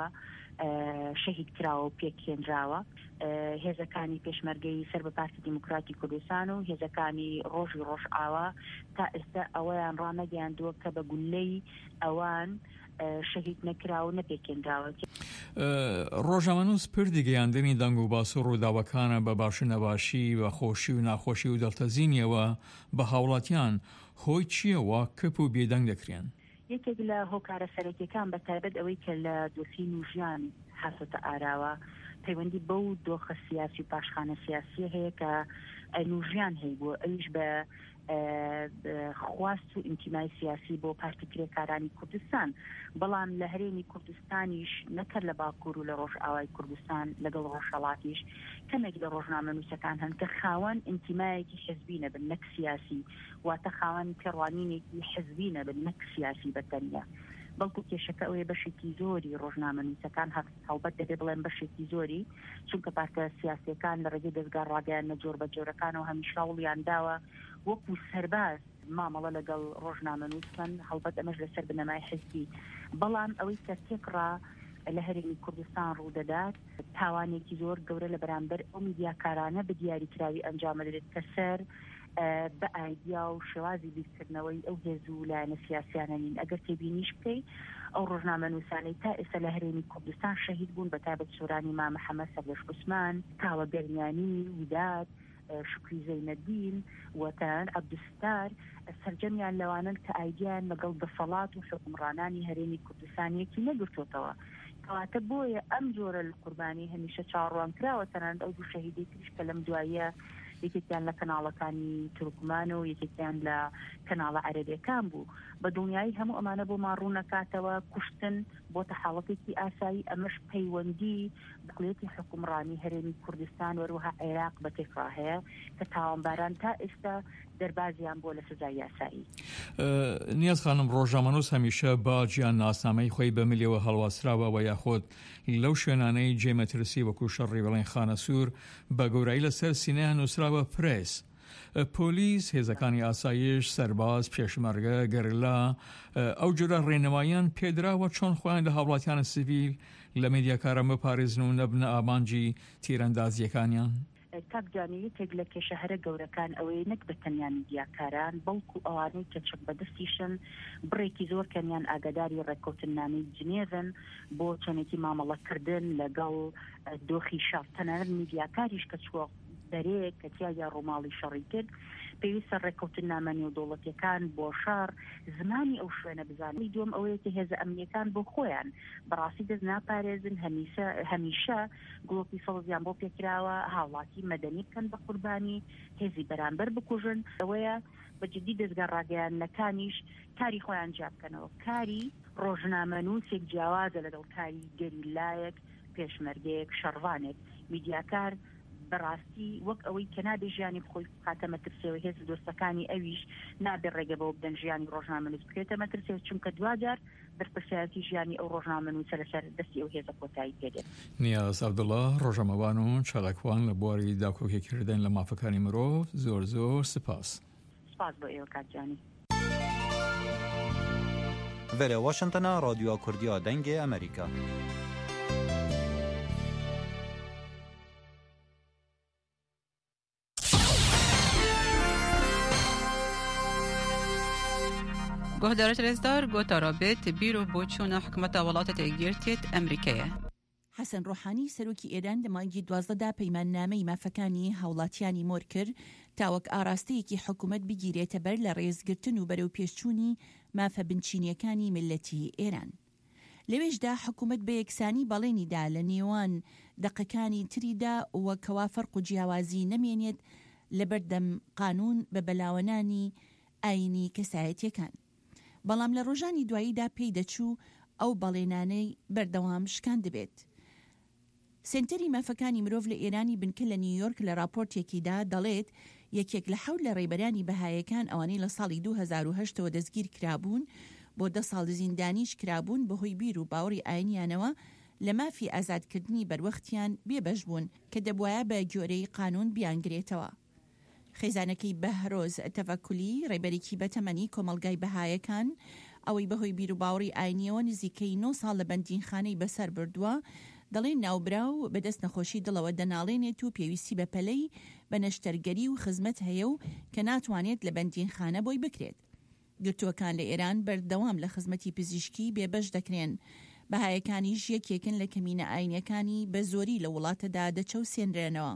شەهید کراوە و پێکهێنراوە. هێزەکانی پێشمەرگەی سەر بە پارتی دیموکراتی کوردستان و هێزەکانی ڕۆژی ڕۆژ ئاوا تا ئێستا ئەوەیان ڕانەگەیاندووە کە بە گولەی ئەوان شەهید نەکراوە و نەپێکهێنراوە. ڕۆژەمەنووس پردی گەیاندنی دەنگ و باس و ڕووداوەکانە بە باش و نەباشی بە خۆشی و ناخۆشی و دڵتەزینیەوە بە هاوڵاتیان هۆی چییەوە کەپ و بێدەنگ دەکرێن؟ یەکێک لە هۆکارە سەرەکیەکان بەتایبەت ئەوەی کە لە دۆسی نوژیان حاسەتە ئاراوە پەیوەندی بەو دۆخە سیاسی و پاشخانە سیاسی هەیە کە نوژیان هەیە بووە ئەویش بە خواست و ئینتیمای سیاسی بۆ پارتی کرێکارانی کوردستان. بەڵام لە هەرێمی کوردستانیش نەکرد لە باکوور و لە ڕۆژ ئاوای کوردستان لەگەڵ ڕۆژهەڵاتیش کەمێک لە ڕۆژنامەنووسەکان هەن کە خاوەن ئینتیمایەکی حزبی نەبن نەک سیاسی، واتە خاوەن پێڕوانینێکی حزبی نەبن نەک سیاسی بەتەنیا. بەڵکو کێشەکە ئەوەیە بەشێکی زۆری ڕۆژنامەنووسەکان هەڵبەت دەبێ بڵێن بەشێکی زۆری، چونکە پارتە سیاسیەکان لە ڕێگەی دەستگا ڕاگەیان جۆر بە جۆرەکانەوە هەمیشە هەوڵیان داوە وەکو سەرباز مامەڵە لەگەڵ ڕۆژنامەنووسن، هەڵبەت ئەمەش لەسەر بنەمای حزبی. بەڵام ئەوەی کە تێکڕا لە هەرێمی کوردستان ڕوودەدات تاوانێکی زۆر گەورە لە بەرامبەر ئەو میدیاکارانە بە دیاریکراوی ئەنجام دەدرێت کە سەر بە ئایدیا و شێوازی بیرکردنەوەی ئەو هێز و لایەنە سیاسیانە نین. ئەگەر تێبینیش بکەی ئەو ڕۆژنامەنووسانەی تا ئێستا لە هەرێمی کوردستان شەهید بوون بەتایبەت سۆرانی مام محەممەد سەردەش عوسمان، کاوە گەرمیانی، ویداد، شکری زەینەدین و تەنانەت عەبدولستار سەرجەمیان لەوانن کە ئایدیان لەگەڵ دەسەڵات و حکومڕانانی هەرێمی کوردستانیەکی نەگرتوتەوە. کەواتە بۆیە ئەم جۆرە لە قوربانی هەمیشە چاڕوان کراوە. تەنانەت ئەو دوو شەهیدەی تریش کە لەم دواییە یەکێکیان لە کەناڵەکانی تورکمان و یەکێکیان لە کەناڵە عەرەبیەکان بوو. بە دڵنیایی هەموو ئەمانە بۆ ماڕوو نەکاتەوە کوشتن بۆتە حاڵەتێکی ئاسایی. ئەمەش پەیوەندی دەوڵەتی حکومڕانی هەرێمی کوردستان وەروەها عێراق بە تێکڕا هەیە کە تاوانباران تا ئێستا دەربازیان بۆ لە سزای یاسایی. نیاز خانم، ڕۆژنامەنووس هەمیشە با گیان ناسنامەی خۆی بە ملیەوە هەڵواسراوە یاخۆت لەو شوێنانەی جێمەترسی وەکو شەڕی بەڵێن خانەسوور بە گەورایی لەسەر سینەیان نووسراوە پرێس. پۆلیس، هێزەکانی ئاسایش، سەرباز، پێشمەرگە، گەرلا، ئەو جۆرە ڕێنەماییان پێدراوە چۆن خۆیان لە هاوڵاتیانە سیڤیل لە میدیاکارە بپارێزن و نەبنە ئامانجی تیرەندازیەکانیان. کاکجانی تێک لە کێشەهرە گەورەکان ئەوەی نەک بە تەنیا میدیاکاران بەڵکو ئەوانەی کە چەک بەدەستیشن بڕێکی زۆر کەمیان ئاگاداری ڕێککەوتنامەی جنێڤن بۆ چۆنێکی مامەڵەکردن لەگەڵ دۆخی شەڕ تەنانەت میدیاکاریش کە چوە دەرێ کە تیا ڕۆماڵی شەڕی کرد پێویستە ڕێککەوتنامە نێودەوڵەتیەکان بۆ شار زمانی ئەو شوێنە بزانانی دوم ئەوەیەکە هێزە ئەمنیەکان بۆ خۆیان بەڕاستی دەست ناپارێزن هەمیشە گڵۆپی فەڵزیان بۆ پێکراوە هاوڵاتی مەدەنی بکەن بە قوربانی هێزی بەرامبەر بکوژن ئەوەیە بەجددی دەستگا ڕاگەیاندنەکانیش کاری خۆیان جیا بکەنەوە کاری ڕۆژنامەنووسێک جیاوازە لەگەڵ کاری گەریلایەک پێشمەرگەیەک شەڕوانێک میدیاکار بەڕاستی وەک ئەوەی کە نابێ ژیانی بخۆی بخاتە مەترسیەوە هێز دۆستەکانی ئەویش نابێ ڕێگە بەوە بدەن ژیانی ڕۆژنامەنووس بکرێتە مەترسیەوە چونکە دوجار بەرپرسیارەتی ژیانی ئەو ڕۆژنامەنووسە لەسەر دەستی ئەو هێزە کۆتایی پێدێت. نیاز عەبدوڵڵا ڕۆژنامەوان و چالاکوان لە بواری داکۆکیکردن لە مافەکانی مرۆڤ زۆر سپاس. سپاس بۆ ئێوە کاتجانی. ڤێرە واشنگتنە رادیۆ کوردیا دەنگی ئەمریکا. گهدارت رزدار گوتا رابط بیرو بۆچوونە حکومەتە وڵاتە تێگیرتێت ئەمریکایە. حەسەن ڕۆحانی سەرۆکی ئێران لە مانگی 12دا پەیماننامەی مافەکانی هاوڵاتیانی مۆر کرد تاوەک ئاراستەیەکی حکوومەت بگیرێتە بەر لە ڕێزگرتن و بەرەو پێشچوونی مافە بنچینیەکانی ملەتی ئێران. لەوێشدا حکوومەت بە یەکسانی بەڵێنیدا لە نێوان دەقەکانی تریدا وە کەوا فەرق و جیاوازی نەمێنێت لە بەردەم قانون بە بەلاوەنانی ئاینی کەسایەتیەکان. بەڵام لە ڕۆژانی دواییدا پێی دەچوو ئەو بەڵێنانەی بەردەوام شکان دەبێت. سنتەری مافەکانی مرۆڤ لە ئێرانی بنکە لە نیویۆرک لە راپۆرتێکیدا دەڵێت یەکێک لە حەوت لە ڕێبەرانی بەهایەکان ئەوانەی لە ساڵی 2008ەوە دەستگیر کرابوون بۆ 10 ساڵ زیندانیش کرابوون بەهۆی بیر و باوەڕی ئاینیانەوە لە مافی ئازادکردنی بەروەختیان بێبەش بوون کە دەبوایە بە گۆرەی قانون بیانگرێتەوە. خێزانەکەی بەهرۆز تەڤەکولی ڕێبەرێکی بەتەمەنی کۆمەلگای بەهایەکان ئەوەی بەهۆی بیر و باوەڕی ئاینیەوە نزیکەی 9 ساڵ لە بەندینخانەی بەسەر بردووە دەڵێن ناوبراو بەدەست نەخۆشی دڵەوە دەناڵێنێت و پێویستی بە پەلەی بە نەشتەرگەری و خزمەت هەیە و کە ناتوانێت لە بەندینخانە بۆی بکرێت. گرتووەکان لە ئێران بەردەوام لە خزمەتی پزیشکی بێبەش دەکرێن. بەهایەکانیش یەکێکن لە کەمینە ئاینیەکانی بە زۆری لە وڵاتەدا دەچەوسێنرێنەوە.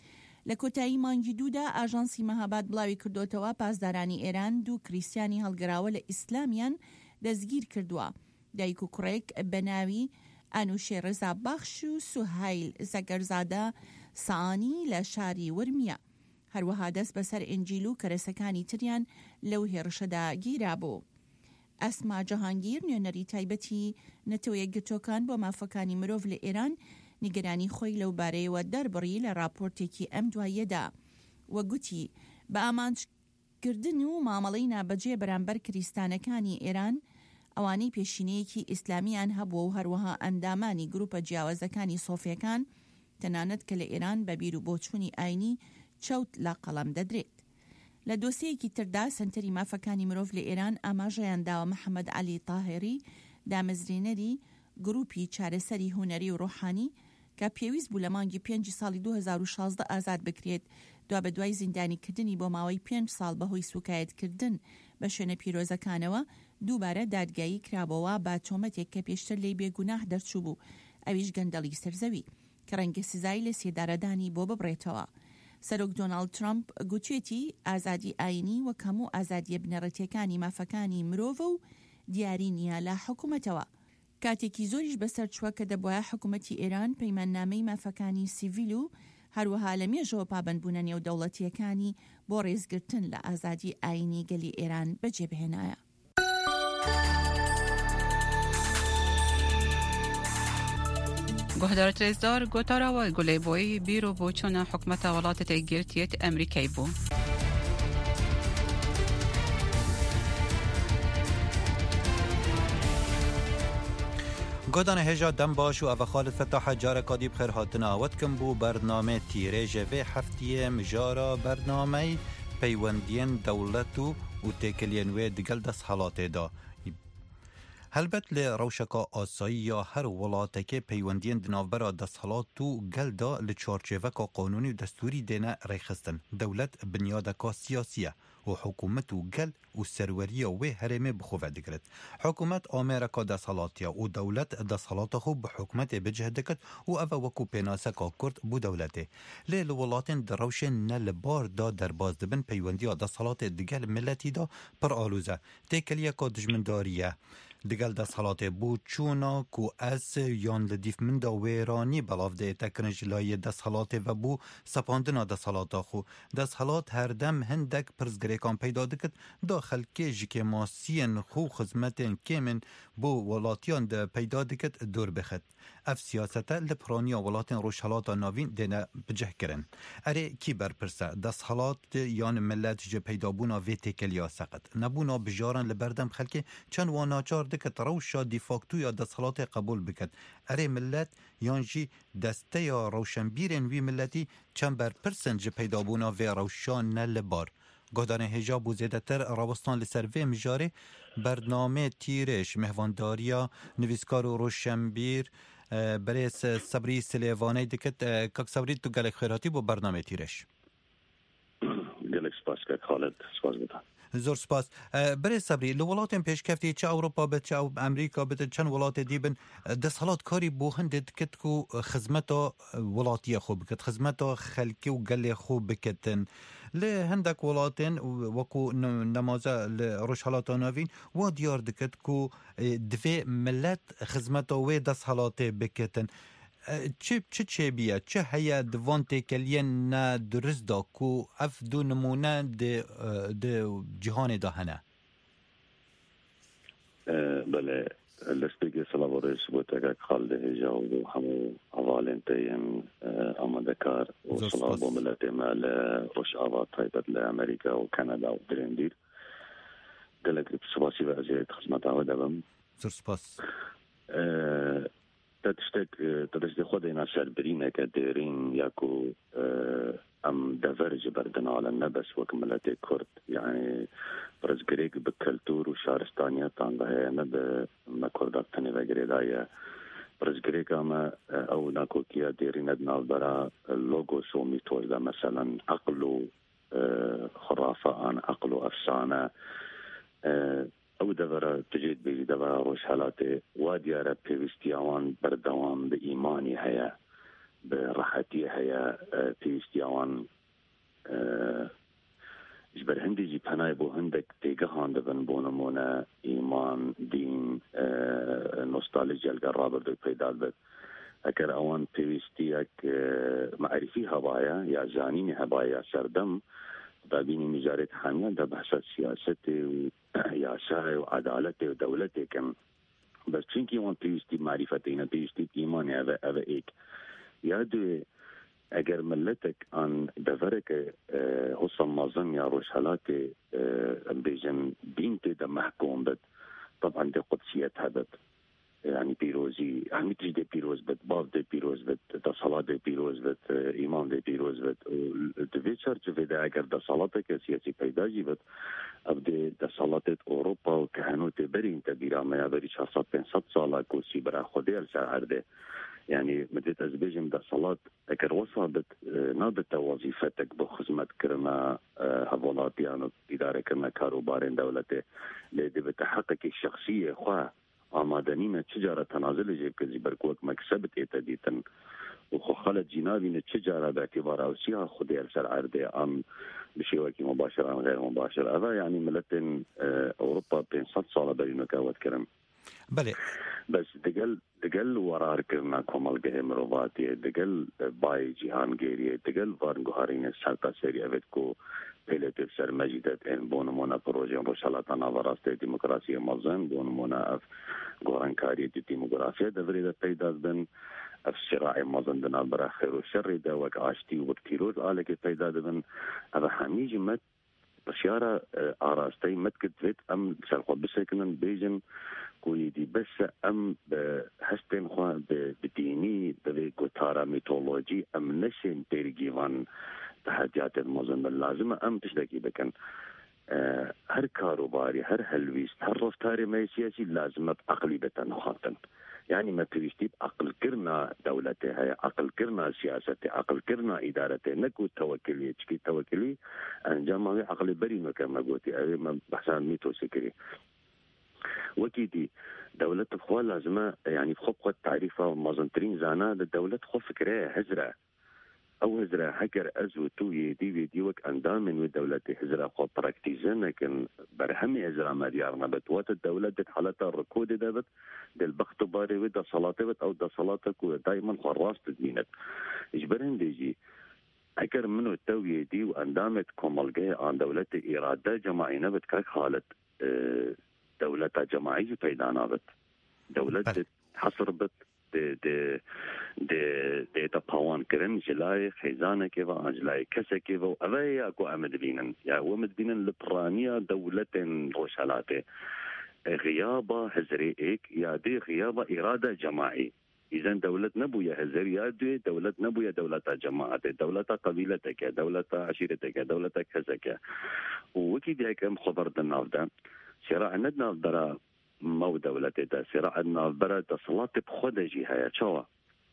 لە کۆتایی مانگی دوودا ئاژانسی مەهاباد بڵاوی کردوتەوە پاسدارانی ئێران 2 کریسیانی هەڵگراوە لە ئیسلامیان دەستگیر کردووە. دایک و کوڕێک بە ناوی ئانوشێ ڕێزا باخش و سوهایل زەگەرزادە ساانی لە شاری ورمیە. هەروەها دەست بەسەر ئنجیل و کەرەسەکانی تریان لەو هێرشەدا گیرابوو. ئەسما جەهانگیر نوێنەری تایبەتی نەتەوە یەکگرتوەکان بۆ مافەکانی مرۆڤ لە ئێران نیگەرانی خۆی لەو بارەیەوە دەربڕی لە راپۆرتێکی ئەم دواییەدا وە گوتی بە ئامانجکردن و مامەڵەی نابەجێ بەرامبەر کریستانەکانی ئێران ئەوانەی پێشینەیەکی ئیسلامیان هەبووە و هەروەها ئەندامانی گروپە جیاوازەکانی سۆفیەکان تەنانەت کە لە ئێران بە بیر و بۆچوونی ئاینی چەوت لە قەڵەم دەدرێت. لە دۆسەیەکی تردا سنتەری مافەکانی مرۆڤ لە ئێران ئاماژەیان داوە محەممەد علی تاهێری دامەزرێنەری گروپی چارەسەری هوەری و ڕۆحانی کە پێویست بوو لە مانگی 5 ساڵی 2016 ئازاد بکرێت دوا بە دوای زیندانیکردنی بۆ ماوەی 5 ساڵ بەهۆی سوکایەتکردن بە شوێنە پیرۆزەکانەوە دووبارە دادگایی کرابەوە با تۆمەتێک کە پێشتر لی بێگوناح دەرچوو بوو ئەویش گەندەڵی سەرزەوی کە ڕەنگە سزای لە سێدارەدانی بۆ ببڕێتەوە. سەرۆک دۆناڵد ترامپ گوتوێتی ئازادی ئاینی وەک هەموو ئازادیە بنەڕەتیەکانی مافەکانی مرۆڤ و دیاری نییە لە حکوومەتەوە. کاتێکی زۆریش بەسەر چووە کە دەبوایە حکوومەتی ئێران پەیماننامەی مافەکانی سیڤیل و هەروەها لە مێژەوە پابەندبوونە نێو دەوڵەتیەکانی بۆ ڕێزگرتن لە ئازادی ئاینی گەلی ئێران بەجێبهێنایە. گهدارت رزدار گوتاراوە گولەیبۆی بیر و بۆچوونە حکومەتە وڵاتە تێگیرتێت ئەمریکای بوو. گۆدانە هێژا دەم باش و ئەڤە خالد فتاح جارەکادی بخێر هاتنە ئاوەتکم بوو بەرنامە تیرێژەvê هەفتیە مژارە بەرنامەی پەیوەندیên دەوڵەت و تێکەلیên wê digel dest helatê da. هەلبەت لێ ڕەوشەکە ئاسایی یا هەر وڵاتێکێ پەیوەندیان دناوبەرە دەسەڵات و گەلدا لە چارچێڤەکە قانونی و دەستوری دێنە ڕێخستن دەولەت بنیادەکە سیاسیە و حکومت و گەل و سەروەریە وێ هەرێمێ بخۆڤە دەگرێت حکومت ئامێرەکە دەسەڵاتیە و دەولەت دەسەڵاتە خۆ بە حکومەتێ بجه دەکەت و ئەڤە وەکو پێناسەکە کورد بوو دەولەتێ لێ لە وڵاتێن دڕەوشێن نە لە باردا دەرباز دەبن پەیوەندیە دەسەڵاتێ دگەل ملەتیدا پڕ ئالوزە تێکەلیەکە دژمنداریە دگەل دەسەڵاتێ بوو چوونا و ئەس یان لە دیف مندا وێرانی بەڵاو دێتەکردن ji layê دەسەڵاتێ ve bû sepandina دەسەڵata xwe دەسەڵات herdem hindek pirzgirêkan peyda dikit da xelkê ji kêmasiyên xwe xizmetên kêmin بۆ وڵاتیان de peyda dikit dûr bixit ev siyasete li piraniya welatên Rojhelata navîn dêne bicihkirin erê kî berpirse dەسەڵات yan millet ji peydabûna vê têkeliya seqet nebûna bijaran li berdem xelkê çend wan naçar dikit rewşa dîfaktuya dەسەڵatê qebûl bikit erê millet yan jî desteya rewşenbîrên wî milletî çend berpirsin ji peydabûna vê rewşa ne li bar Guhdarên hêja bû zêdetir rawestan li ser vê mijarê bername tîrêj mehvandariya nivîskar û rojşenbîr berês Sebrî Silêvanê dikit kak Sebrî tu gelek xêratî bû bername tîrêj gelek spas kak Xalid spas bida زۆر سپاس برێ سەبری لە وڵاتێن پێشکەفتی چه ئەوروپا بێت چه ئەمریکا بێت چەند وڵاتێ دیبن دەسەڵات کاری بۆ هەندێک دکت و خزمەتە وڵاتیە خۆ بکەت خزمەتە خەلکی و گەلێ خۆ بکەتن لێ هەندێک وڵاتێن وەکو نەمازە لە ڕۆژهەڵاتە ناوین وا دیار دکت و دوێ ملەت خزمەتە وێ دەسەڵاتێ بکەتن چه چێبیە چه هەیە دوان تێکەلیە نە درستدا و ئەف دوو نمونە جیهانێدا هەنە بەڵێ لەستێکی سەڵاوەڕێز بۆ تەکەک خاڵدە هێژا و هەموو هەواڵێن تەیەن ئامادەکار و سڵاو بۆ ملەتێمە لە ڕۆژئاوا تایبەت لە ئەمریکا و کەنەدا و درێندیر گەلێک سوپاسی بە ئەزیێت خزمەتاوە دەبم زۆر سپاس تشتی خود اینا سربرینه که دیرین یکو ام دفرج بردنال نبس وک ملت کرد یعنی برزگریک به کلتور و شهرستانیت آنده نب مکرداktani و گریدایه برزگریک اما او نکو کیا دیرین ادنال برا لوگوس و میتوز ده مثلا عقل و خرافه آن عقل و افسانه او دەبەرە تجێت بێری دەبەرە ڕۆژهەڵاتێ وا دیارە پێویستیاوان بەردەوام بە ئیمانی هەیە بە ڕەحەتی هەیە پێویستیاوان ji ber hindê jî penayê bû hindek têgehan dibin bۆ nimûne îman dîn nostalji gelger rabirdoy peyda dibin eger ewan pêwîstiyek meعرفî hebaye ya zanînê hebaye ya serdem دابینی مجارات حامیان ده بحث سیاست و یاسای و عدالت و دولت کم بس چونکی وان پیوستی معرفت اینا پیوستی ایمانی او ایک یاد اگر ملتک آن دورک حسن مازن یا روشحالات بیجن دین ده محکوم بد طبعا ده قدسیت هدد يعني بيروزي أهمية ده بيروز بد باف ده بيروز بد ده صلاة ده بيروز بد إيمان ده بيروز بد ده شرط في ده أجر ده صلاة كسياسي بيداجي بد أبدي ده صلاة أوروبا وكهنوت برين تبيرا ما يبري 400 سالة كوسي برا خدير شعر ده يعني مدت أزبيجم ده صلاة أجر وصلت نابت وظيفتك بخدمة كرنا هفولاتيان إدارة كرنا كاروبارين دولته لدي بتحقق الشخصية خواه آمادنین چجاره تنازل جیب که برکوک مکسبت ایتدیتن و خو خالد جنابین چجاره به اعتبار اوسیها خودی السر عرده ام بشیوکی مباشر ام غیر مباشر اذا يعني ملتن اوروبا 500 ساله برینو کاوت کرم بله بس دقل ورار کرنا کوملگه مروواتی دقل بای جهان گیریه دقل وارنگوهارین سالتا سری اوید کو پیلت سر مجیدت این بونمونا پروژه روشالتا ناوراست دیموکراسی مازن بونمونا اف گورانکاری دیموگرافی دورید پیداز بن اف صراع مازن دنا برا خیر و شر دا وک آشتی و بکتیروز آلک پیداز بن اف همیجی مت بشیاره آراستی مت کتویت ام سرخوا بسکنن بیجن کوی دی بس ام هستن خوا بدینی به گوتارا میتولوژی ام نشین ترگیوان تحديات الموزن اللازمة أم تشتكي بكن هر کاروباری هر هلویست هر رفتار ما سیاسی لازمه عقلی بتنخاتن يعني ما بيشتي عقل كرنا دولته هي عقل كرنا سياسته عقل كرنا ادارته نكو توكلي تشكي توكلي انجام هي عقل بري كما قلتي اي ما بحسن ميتو سكري وكيدي دولة بخوا لازمه يعني بخو قد تعريفها مازنترين زانا الدولة خو فكره هزره او هزره هكر ازو تو يدي فيديوك اندامن ودولتي هزره خو براكتيزن لكن برهمي هزره مديارنا بتوات الدولة دت حالتها الركود دبت دل بخت باري ودا صلاتي او دا صلاتك ودائما خراس تدينت اجبرن ديجي هكر منو تو يدي واندامت كومالجي عن دولتي اراده جماعي نبت كاك حالت دولة جماعية بيدانا بت دولة حصر بت de تباوان كرن جلاي خيزانة كيفا جلاي كسا كيفا أبايا أكو أمد بينن يا ومد بينن لبرانيا دولة روشالاته غيابة هزريك يا دي غيابة إرادة جماعي إذا دولة نبويا هزريا دي دولة نبويا دولة جماعة دولة قبيلتك دولة عشيرتك دولة كذاك وكيد هيك خبر النافذة صراع ندنا برا مو دولتي دا صراع ندنا برا دا صلاة بخودة جهة شوا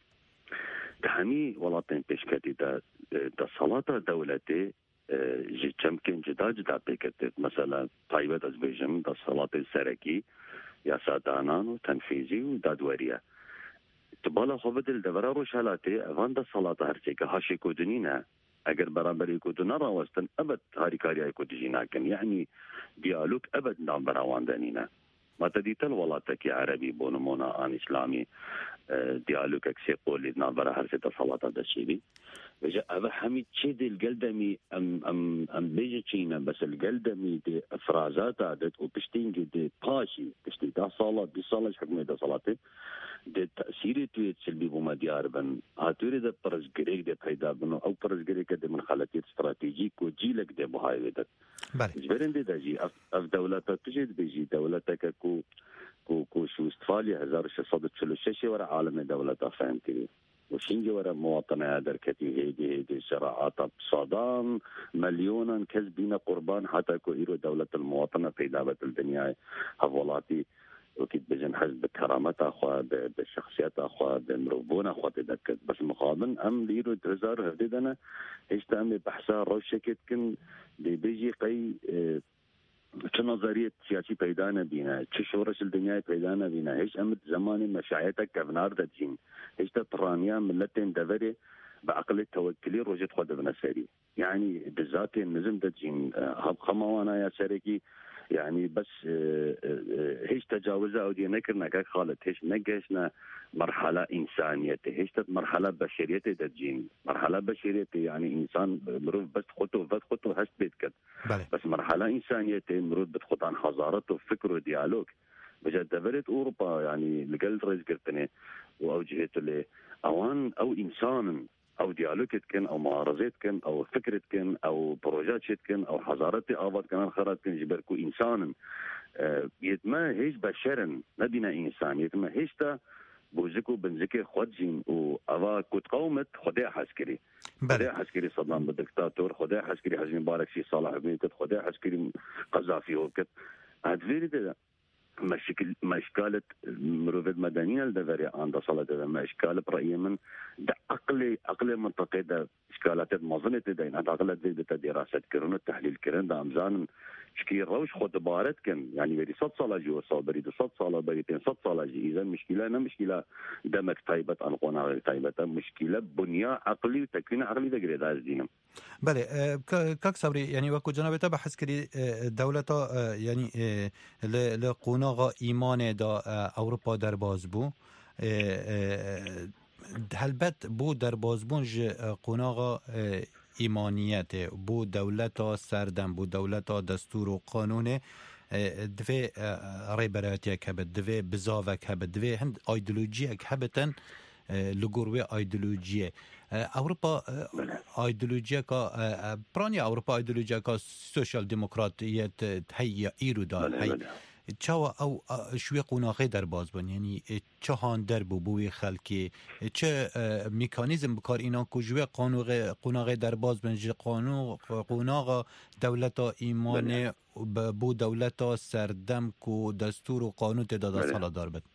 دهمي ولاتين بيشكتي دا صلاة دولتي جمكن جدا بيكتت مثلا طيبة أزبيجم دا صلاة السركي يا سادانان وتنفيذي ودادوريا تبالا خبدل دبرا روشالاتي أفان دا صلاة هرسيكا هاشي كودنينا اگر برابر يكودنا راوستن ابد هاري كاريا يكودجينا كان يعني ديالوج ابد نام براواندنينا ما تديت الولاتك يا عربي بونمونا ان اسلامي ديالوج اكسيقول لنا برا هرسه صلاه دشيبي بجا ابا حميد شيد القلدمي ام بيجي تشينا بس القلدمي دي افرازات عدد وبشتين دي باشي بشتي دا صلاه دي صلاه حكمه دا صلاتي د تاثیر توی سلبي بوما ديار بن هاتوري د پرزګریک د پیدا بنو او پرزګریک د منخلطیت استراتیژیک او جیلک د بهایویدت جبرند د جی اف دولت تجد بيجي دولتك كو شو استفالي 1636 ورا عالم دولت فهمتي وشينجي ورا مواطنه دركتي هيدي شرعات صدام مليونا كسبين قربان حتى كو ايرو دوله المواطنه پیدا بت الدنيا حوالاتي وكيد بجن حزب كرامات اخوا بالشخصيات اخوا بمربونا اخوا تذكر بس مقابل ام ليرو ترزار هديدنا ايش تعمل بحثا روشكت كن بيجي قي نظريه سياسي بيدانا بينا شورش الدنيا بيدانا بينا ايش امد زماني مشاعتك كبنار دجين ايش ترانيا ملتين دفري بعقل التوكلي روجت خد بنسري يعني بالذات النظم دجين خموانا يا شريكي يعني بس هيش تجاوزها او دي نكرنا كاك خالد هيش نقشنا مرحله انسانيته هيش مرحله بشريته تجين مرحله بشريته يعني انسان مروف بس خطو هشت بيتكد بس مرحله انسانيته مروف بتخط عن حضارته وفكره وديالوج بجد دبرت اوروبا يعني لقلت رئيس قرتني واوجهته له اوان او انسان او ديالوجتكن او معارضتكن او فكرتكن او بروجاتكن او حضارتي ابد كمان خراتكن جبركو انسانا يتما هيش بشرن ندينا انسان يتما هيشتا بوزكو بنزكي خدجين و افا كنت قومت خديع عسكري خديع عسكري صدام بالدكتاتور خديع عسكري حسني مبارك سي صالح بن خديع عسكري قذافي وكت هاد ما اشكالت مروفيد مدنية الدفري عند صلاة ما اشكال برأيي من ده عقلي منطقي ده اشكالات مظنة دين هذا عقلت زي ده دراسة كرن التحليل كرن ده امزان شكي روش خد بارت كن يعني بري 100 صالة جو صابري 100 صالة بري 100 صالة جي اذا مشكلة انا مشكلة دمك طيبة انقونا غير طيبة مشكلة بنية عقلي وتكوين عقلي ده قريد هذا بله كاك صبري يعني وكو جنابته بحث كري دولتا يعني لقوناغ ایمان دا اروپا در باز بو هلبت بو در باز بونج قوناغ ایمانیت بو دولتا سردم بو دولتا دستور و قانون دوی ریبراتیک هبت دوی بزاوک هبت دوی هند ایدئولوژیک هبتن لگوروی ایدئولوژی اروپا ایدئولوژی کا برانی اروپا ایدئولوژی کا سوشال دموکراتیت هي ایرو دار هي چاوا او شوی قوناغه در باز بن یعنی چه هان در بوی خلکی چه میکانیزم بکار اینا کو جوی قوناغه در باز بن قوناغ دولت ایمان بو دولت سردم کو دستور و قانون تعداد سال دار بد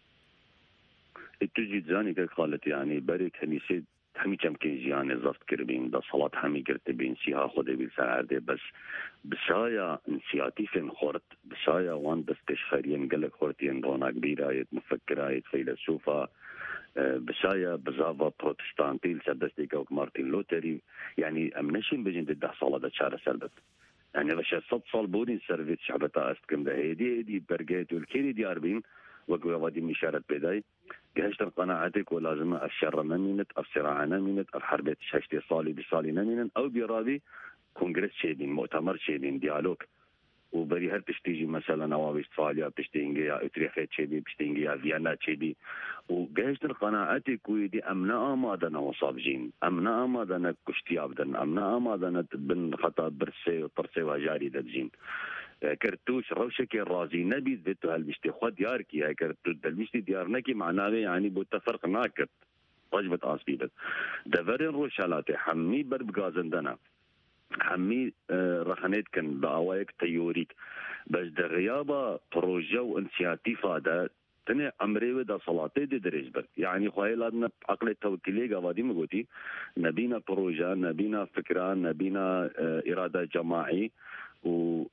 تجي زاني كقالت يعني بري كنيسة همي كم كيجيان زفت كربين دا صلاة همي قرت بين سيها خده بالسعادة بس بسايا انسياتيفين خورت بسايا وان دستشخاريين قلق خورتين رونا كبيرة مفكرة فيلسوفة بسايا بزافا بروتستانتيل سدستيكا ومارتين لوتري يعني امنشين بجين دا صلاة دا شارة سربت يعني باش 6 صال بورين سرفيت شعبتا استكم دا هيدي برقيت والكيري دي 40 وقوى وادي مشارة بداي جهشت قناعتك ولازم الشر نمينت الصراع نمينت الحرب شاشتي صالي بصالي نمينن او بيرابي كونغرس شيدين مؤتمر شيدين ديالوج وبري هر تشتيجي مثلا نواب استفاليا بتشتينجيا اتريخيت شيدي بتشتينجيا فيينا شيدي وجهشت قناعتك ويدي امنا امادنا وصابجين امنا امادنا كشتيابدن امنا امادنا بن خطا برسي وطرسي وجاري دجين كرتوش روشك الرازي نبي ذاتو هالبشتي خود دياركي هاي كرتو هالبشتي ديارنكي معناه يعني بتفرق ناكت واجبت آسبيدت دفرين روشالاتي حمي بربقازندنا حمي رخنيت كان بأوايك تيوريت بس دا غيابة بروجة وانسياتيفة دا تنه امري دا صلاتي دي درجبر يعني خواهيلاتنا عقل التوكيلي قوادي مقوتي نبينا بروجة نبينا فكرة نبينا إرادة جماعي و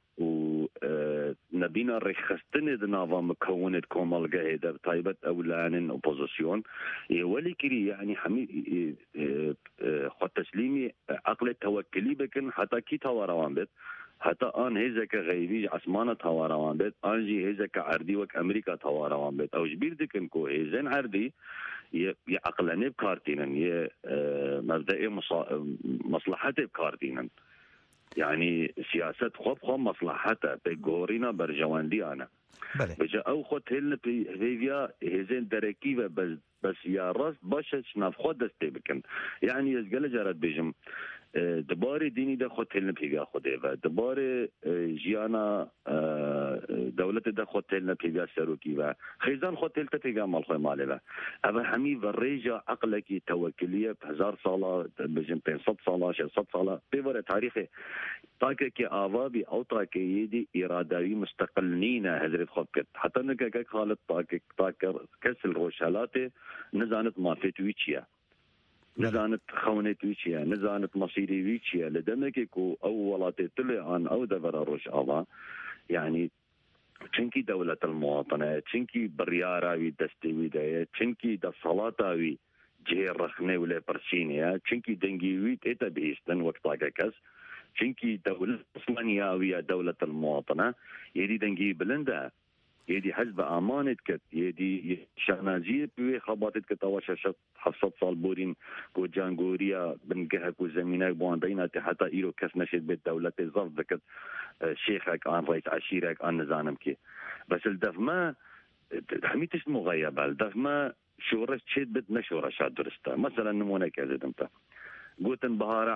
نبينا رخصتني دنافا مكونة كومال قاعدة طيبة أولان أوبوزيسيون ولي كري يعني حمي خد تسليمي عقل التوكلي بكن حتى كي تواروان بيت حتى آن هزك غيبي عثمانة تواروان بيت آنجي هزك عردي وك أمريكا تواروان بيت أو جبير دكن كو هزين عردي يعقلني بكارتينن مبدأي مصلحتي بكارتينن يعني سياسة خوب مصلحتها بجورينا برجواندي أنا بجا أو خد هلنا بيفيا هزين دركيبة بس يا راس باشش نافخد دستيبكن يعني يزقل جرات بيجم دباري ديني ده خد هلنا بيفيا خديفا دباري جيانا دولة ده خد هلنا بيفيا سروكيفا خيزان خد هلتا بيفيا مالخوي مالبا أبا حمي فريجا عقلكي توكلية بهزار صالة بجم بين 6 صالة 6 صالة بيفر تاريخي تاكي آوابي أو تاكي يدي إرادوي مستقلنين هذريت خبكت حتى نكاك خالد تاكر كسل روشالاتي نزانت مافيت ويتشيا نزانت خونت ويتشيا نزانت مصيري ويتشيا لدمكيكو أو ولاتي طلعان أو دفر روش الله يعني تشنكي دولة المواطنة تشنكي برياراوي دستوي داية تشنكي دا صلاتاوي جهير رخني ولا برسينيا تشنكي دنجيوي تيتا بيستن وقتاكا كس تشنكي دولة عثمانية دولة المواطنة يدي دنجي بلندا يدي حزب أمانة كت يدي شهنازية بوي خباتت كتواششت 7 صال بورين كو جانغوريا بنجهك وزمينك بواندينات حتى إيرو كس نشد بيت دولة الظرف ذكت شيخك عن رئيس عشيرك عن نزانم كي بس الدفما حميتش مغيبة الدفما شورش تشد بيت نشورش درستا مثلا نمونا كذا دمتا قوتن بهارة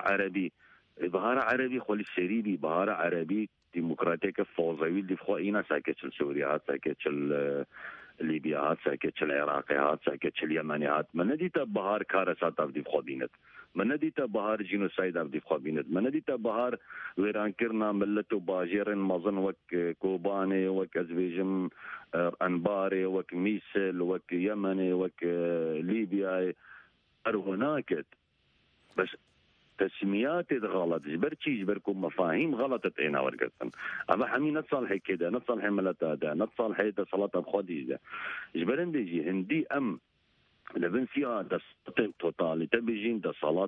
عربي خولي السريبي بهارة عربي ديمقراطية فوزوي اللي فخوئينا ساكتش السوريات ساكتش الليبيات ساكتش العراقيات ساكتش اليمنيات من نديتا بهار كارسات أفدي فخوبينت من نديتا بهار جينوسايد أفدي فخوبينت من نديتا بهار ويران كرنا ملتو باجيرن مظن وك كوباني وك أزبيجم أنباري وك ميسل وك يمني وك ليبيا أرهناكت بس تسميات غلط جبركم مفاهيم غلطت اينا ورقتن اما حمي نتصالح كده نتصالح ملتا ده نتصالح ده صلاة الخديجة جبرن بيجي هندي ام لبن فيها ده توتاليتا بيجين ده صلاة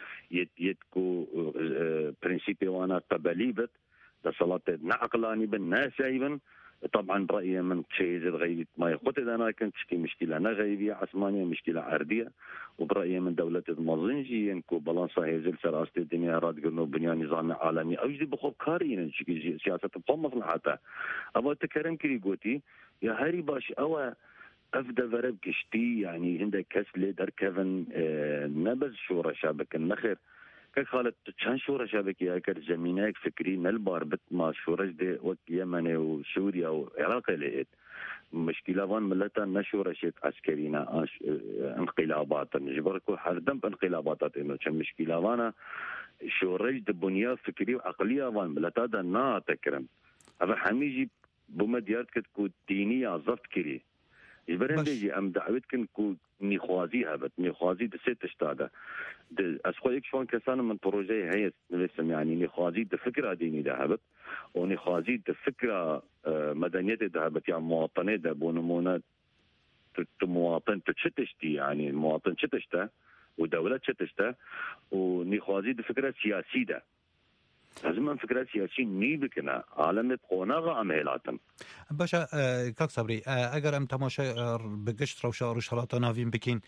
يتكو برنسيبي وانا تباليبت ده صلاة نعقلاني بالناس ايضا طبعا برأيي من شيء غيبي ما يخوت انا كنت تشكي مشكله انا غيبيه عثمانيه مشكله عرديه وبرأيي من دوله المظنجي انكو بالانسا هيزل سراست الدنيا راد قلنا بنيان نظام عالمي او يجي بخوب كارين سياسه بقوم مصلحتها ابو تكرم كري قوتي يا هاري باش او افدا فرب كشتي يعني عندك كسل در كفن نبز شورى شابك النخر كخالد كان شورش شبكي اكر زمينك فكري نلبار بت ما شورش دي وقت يمن وسوريا وعراق لقيت مشكلة وان ملتا نشورشت عسكرينا انقلابات جبركو حردم انقلابات انه كان مشكلة وانا شورش دبنيا فكري وعقلية وان ملتا دا نا تكرم هذا حميجي بمديارت كتكو دينية زفت كري جبرن بيجي ام دعوتكن كو نخوازي هبت نخوازي دسيت اشتاده اسخويك شلون كسان من بروجي هي نسم يعني نخوازي فكره ديني ذهبت ونخوازي فكره مدنيه ذهبت يعني مواطنه ده بونمونه مواطن تشتشتي يعني المواطن تشتشته ودوله تشتشته ونخوازي فكره سياسيه ده لازم فكرة سياسية نيبكنا عالم قوناغا أمهلاتم باشا كاك صبري اگر ام تماشا بگشت روشا روشالات ناوین بکین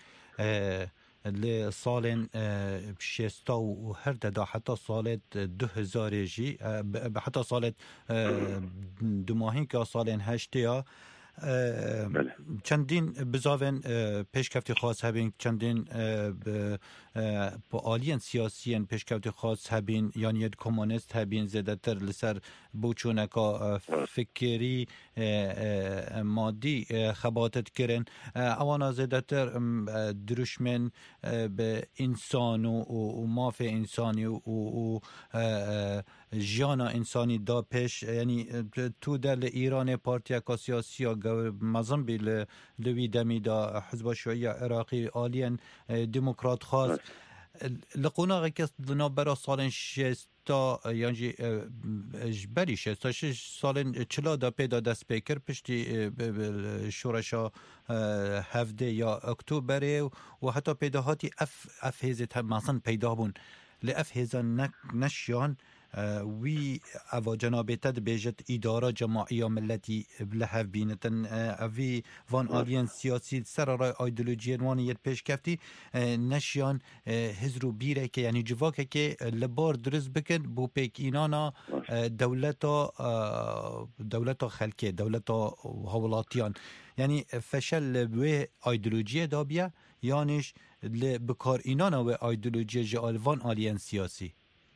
لسالن شستا و هر دا حتی سالت 2000 جی حتی سالت دو ماهین که سالن هشتیا چندین بزاون پیشکفتی خاص هبین چندین با آلین سیاسیین پیشکفتی خاص هبین یعنی کمونیست هبین زیادتر لسر بوچونکا فکری مادی خباتت کرن اوانا زیادتر دروشمن به انسان و ماف انسانی و جانا انسانی دا پیش یعنی تو در ایران پارتیا کا سیاسی مزن بی لوی دمی دا حزب شیوعی عراقی آلین دموکرات خاص لقونا غکس دنا برا سالن شستا یعنی بری شستا شش سالن چلا دا پیدا دست پیکر پشتی شورشا هفته یا اکتبر و حتی پیداهاتی اف هزت مزن پیدا بون لأف هزان نشیان وی او جنابتت بیجت اداره جماعی ملتی لحف بینتن اوی وان آلین سیاسی سر رای ایدئولوژی وانیت پیش کفتی نشیان هزرو بیره که یعنی جواکه که لبار درست بکن بو پیک اینانا دولتا خلکه دولتا حولاتیان یعنی فشل بوی ایدئولوژی دابیه یانش بکار اینانا و ایدئولوژی جالوان آلین سیاسی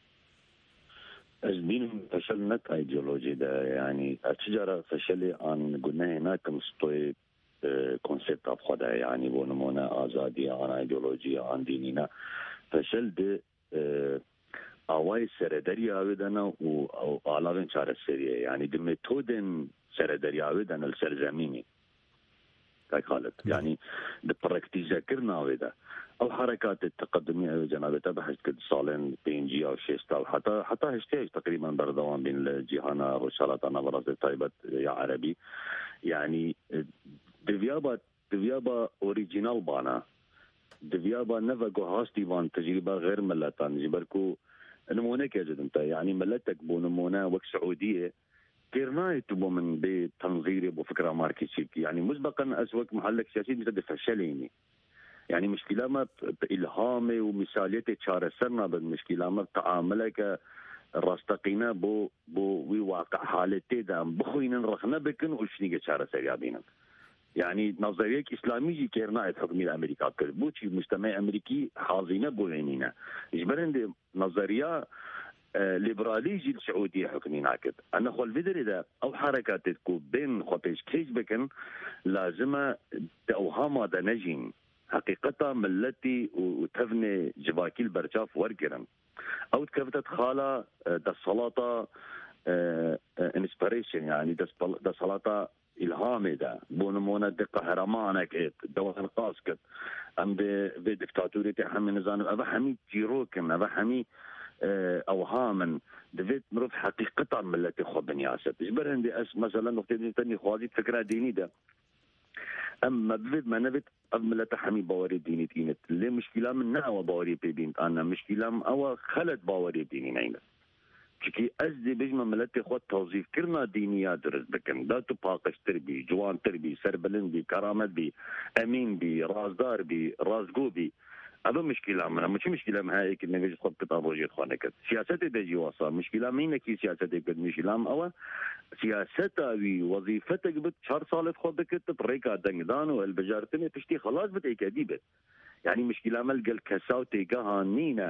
أجمين فشل نت أيديولوجي ده يعني التجارة فشل عن قلنا هناك مستوى كونسيبت أبخده يعني بونمونا آزادية عن أيديولوجية عن ديننا فشل ده أواي سردري عودنا و علاوين شار السرية يعني ده ميثودن سردري عودنا السرزميني كالت يعني ده براكتيزا كرنا عوده او حركات التقدميه جنابتها بحث كد صالن بينجي او شيستا حتى هشتاج تقريبا بردوان بين الجيهانا وشالاتنا براس طيبه يا عربي يعني دفيابا اوريجينال بانا دفيابا نفقو هاستي بان تجربه غير ملتان جبركو نمونه كجد انت يعني ملتك بو نمونه وك سعوديه كيرناي تبو من بتنظيري بفكره ماركتينج يعني مسبقا اسوق محلك سياسي مثل فشليني يعني مشكلة ما بإلهامي ومثاليتي تشار سرنا بالمشكلة ما بتعاملك راستقينا بو واقع حالتي دام بخوينا رخنا بكن وشنيك تشار سريابينا يعني نظريك إسلامي كيرنا حكمي الأمريكا بوشي مجتمع أمريكي حاضينا بوينينا يجبرن نظرية ليبراليجي السعودية حكمينا كد أنا خو الفيدر إذا أو حركات تكون بين خطيش كيش بكن لازم تأوهام هذا نجين حقيقة ملتي وتفني جباكيل برشاف ورقرم او تكفتت خالة دا الصلاة انسبريشن يعني دا صلاة الهامي دا بونمونا دا قهرمانك ايت دوان قاسكت ام دي دكتاتوري تحمي نظام ابا حمي تيروكم ابا حمي اوهاما دفيت مروف حقيقة ملتي خو بنياسة جبرهن دي مثلا نقطة تاني خوازي فكرة ديني دا اما بفيد ما نبت أملا تحمي باوري ديني تينت ليه مشكلة من نعوى باوري بيبينت أنا مشكلة أو خلت باوري ديني نعينت كي أزدي بجمع ملتي خود توظيف كرنا دينيات درس بكن داتو باقش تربي جوان تربي سربلن بي كرامت بي أمين بي رازدار بي رازقو بي هذا مشكلة منا مش مشكلة من هاي كنا نجي خد كتاب وجه خانك سياسة دجي وصا مشكلة مين كي سياسة قد مشكلة أو سياسة وظيفتك بت شهر صالح خد كتب ريكا دنجدان والبجارتني تشتي خلاص بتأكيد بت يعني مشكلة ملقى الكساو تيجاها نينا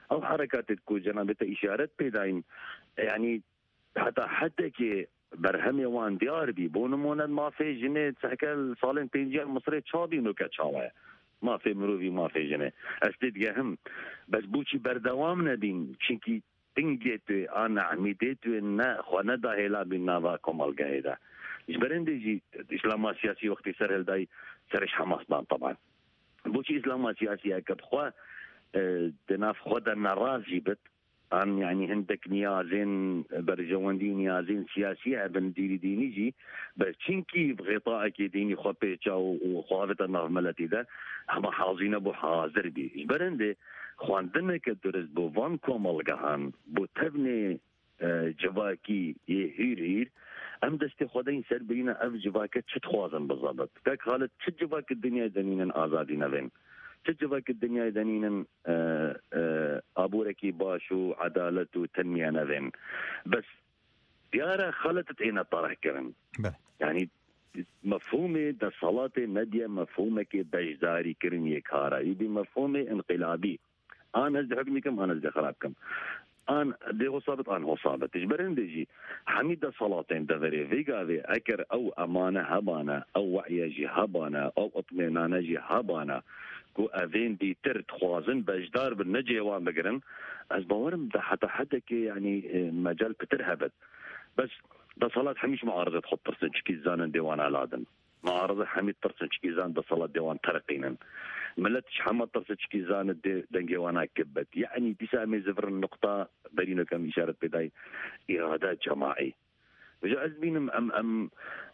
او حركات تكو جنابته اشارات بيداين يعني حتى كي برهم وان ديار بي بونمون ما في جنيه تسكل صالين تنجي مصري تشابي نو كتشاوه ما في مروفي ما في جنيه استدجهم بس بوشي بردوام ندين شنكي تنجت انا عميدت ان خوانا دا هلا بالنافا كمال قاعده جبرندي اسلام سياسي وقت سر داي سرش حماس بان طبعا بوشي اسلام سياسي كبخوا دناف خدا نراجي بت عن يعني هندك نيازين برجواندي نيازين سياسية بنديري دينيجي بس شنكي بغطائك ديني خبيتشا وخوافة النغملتي ده هما حاضرين ابو حاضر بي جبرندي خواندنا كدرس بو فان كومال جهان بو تبني جواكي يهير ام دستي خدين سر بينا اف جواكي تشتخوازن بالضبط كاك خالد تشجواك الدنيا دنين آزادين وين تجبك الدنيا دنين أبوركي باشو عدالة وتنمية نذين بس ديارة خلطت عينا طرح كرن يعني مفهومي دا صلاة ندية مفهومك بجداري كرن يكارا يبي مفهومي انقلابي أنا أزدي حكمكم أنا أزدي خرابكم أنا دي هو صابت أنا هو صابت تجبرن ديجي حميدة صلاتين دفري فيقاذي أكر أو أمانة هبانا أو وعيجي هبانا أو اطمئنانجي هبانا كو أذين دي ترد خوازن بجدار بالنجي وان بقرن از باورم ده حتى كي يعني مجال بترهبت بس ده صلاة حميش معارضة تحط ترسن شكيزان ديوان علادن معارضة حميد ترسن شكيزان ده صلاة ديوان ترقينا ملتش حمد ترسن شكيزان دنجيوانا كبت يعني تسامي زفر النقطة برينو كم إشارة بداية إرادات جماعي وجاء أزمين أم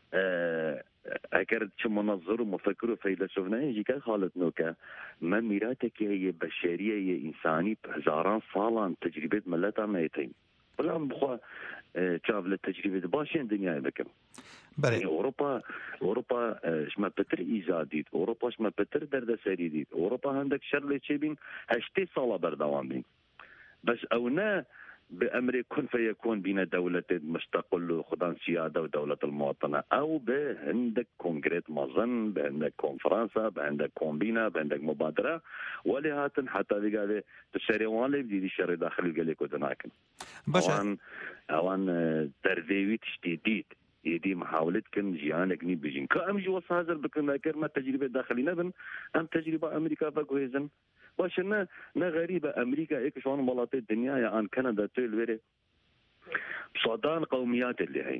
أكرد شو منظر ومفكر وفيلسوفنا يجي كان خالد نوكا ما ميراتك هي بشرية هي إنساني بهزاران صالان تجربة ملتا ميتين ولا عم بخوا شاف للتجربة باشين دنيا بكم يعني أوروبا شما بتر إيجاديت أوروبا شما بتر درد سريديت أوروبا عندك شر لتشيبين هشتي صالة بردوان بين بس أونا بأمر كن فيكون بين دولة مستقل خدان سيادة ودولة المواطنة أو بعندك كونغريت مظن بعندك كونفرنسا بعندك كومبينا بعندك مبادرة ولهاتن حتى بقى تشريوان لي بدي الشر داخل الجليك ودناكن أوان ترذيوي تشتيديد يدي محاولة كن جيانك ني بيجين كأمجي وصازر بكن ذاكر ما تجربة داخلينا بن أم تجربة أمريكا فاكوهيزن واشنا غريبة أمريكا إيك شلون ملاطي الدنيا يعني كندا تلوري صدان قوميات اللي هين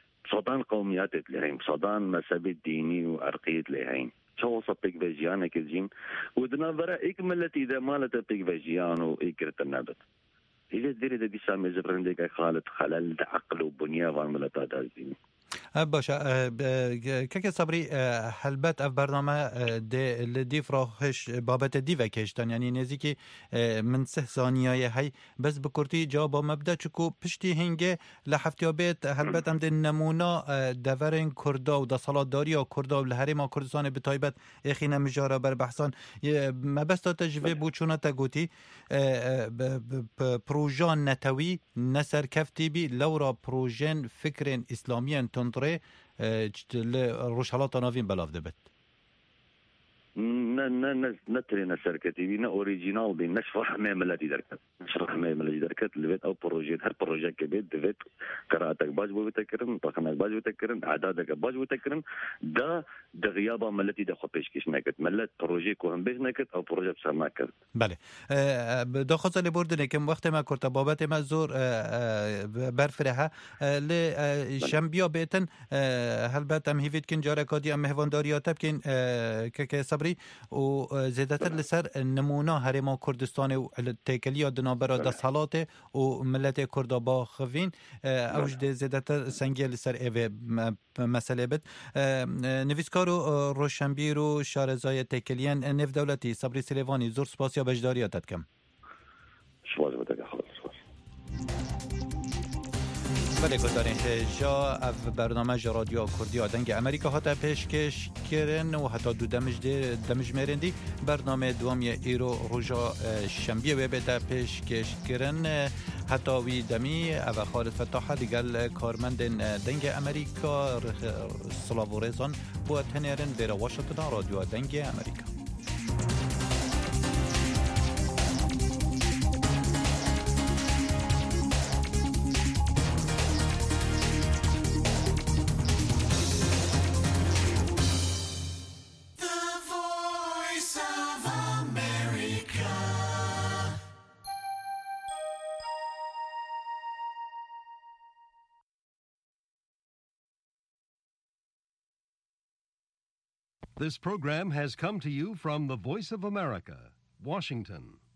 صدان مذهب ديني وعرقية اللي هين شو وصل بيك فيجيانا كزين ودنا برا إكملت إذا مالت بيك فيجيان وإكرت النبت إذا ديري دي سامي زبرندك خالد خلل عقل وبنية وعملت هذا الدين باشا كيك صبري حلبت اف برنامه دي فراخش بابت دي وکشتن یعنی نزدیکی من 3 ثانیه هی بس بکرتی جواب مبدا چکو پشتی هنگه لحفتیابت حلبت ام نمونه دورن کردا و د صلاتداری او کردا و الحرم کردستان به تایبت اخینه مجاره بر بحثان مبستا تجوی بوچونه تا گوتی پروژان نتوی نسر کفتی بی لورا پروژن فکر اسلامی تنطري لروشالات نافين بلاف دبت نتري نسركتي بينا اوريجينال بين نشرح حمام الذي دركت البيت او بروجيت هر بروجيت كبيت دبت قراءتك باج بتكرن طاقمك باج بتكرن اعدادك باج بتكرن ده غيابه ملتي ده خبيش كيش نكت ملت بروجي كوهم بيش نكت او بروجي بسر نكت بله داخل اللي بردن كم وقت ما كنت بابات ما زور برفرها لشنبيا بيتن هل باتم هيفيد كن جاركادي ام هوانداريات بكن كك صبري و زیادتر لسر نمونه هرما کردستان و تکلیه دنابرا دا صلاته و ملت کردا با خوین اوج ده زیادتر سنگی لسر ایوه مسئله بد نویسکار و روشنبیر و شارزای تکلیان نف دولتی صبری سلیوانی زور سپاس یا بجداریاتت کم سپاس بودگه خالص بله گذارین جا اف برنامه رادیو کردی آدنگ امریکا هاتا پیشکش کرن و حتی دو دمج میرندی برنامه دومی ایرو روژا شنبیه و بیتا پیشکش کرن حتی وی دمی او خالد فتاحه دیگل کارمند دنگ امریکا سلاو ریزان بود هنیرن بیر واشنطن رادیو آدنگ امریکا This program has come to you from the Voice of America, Washington.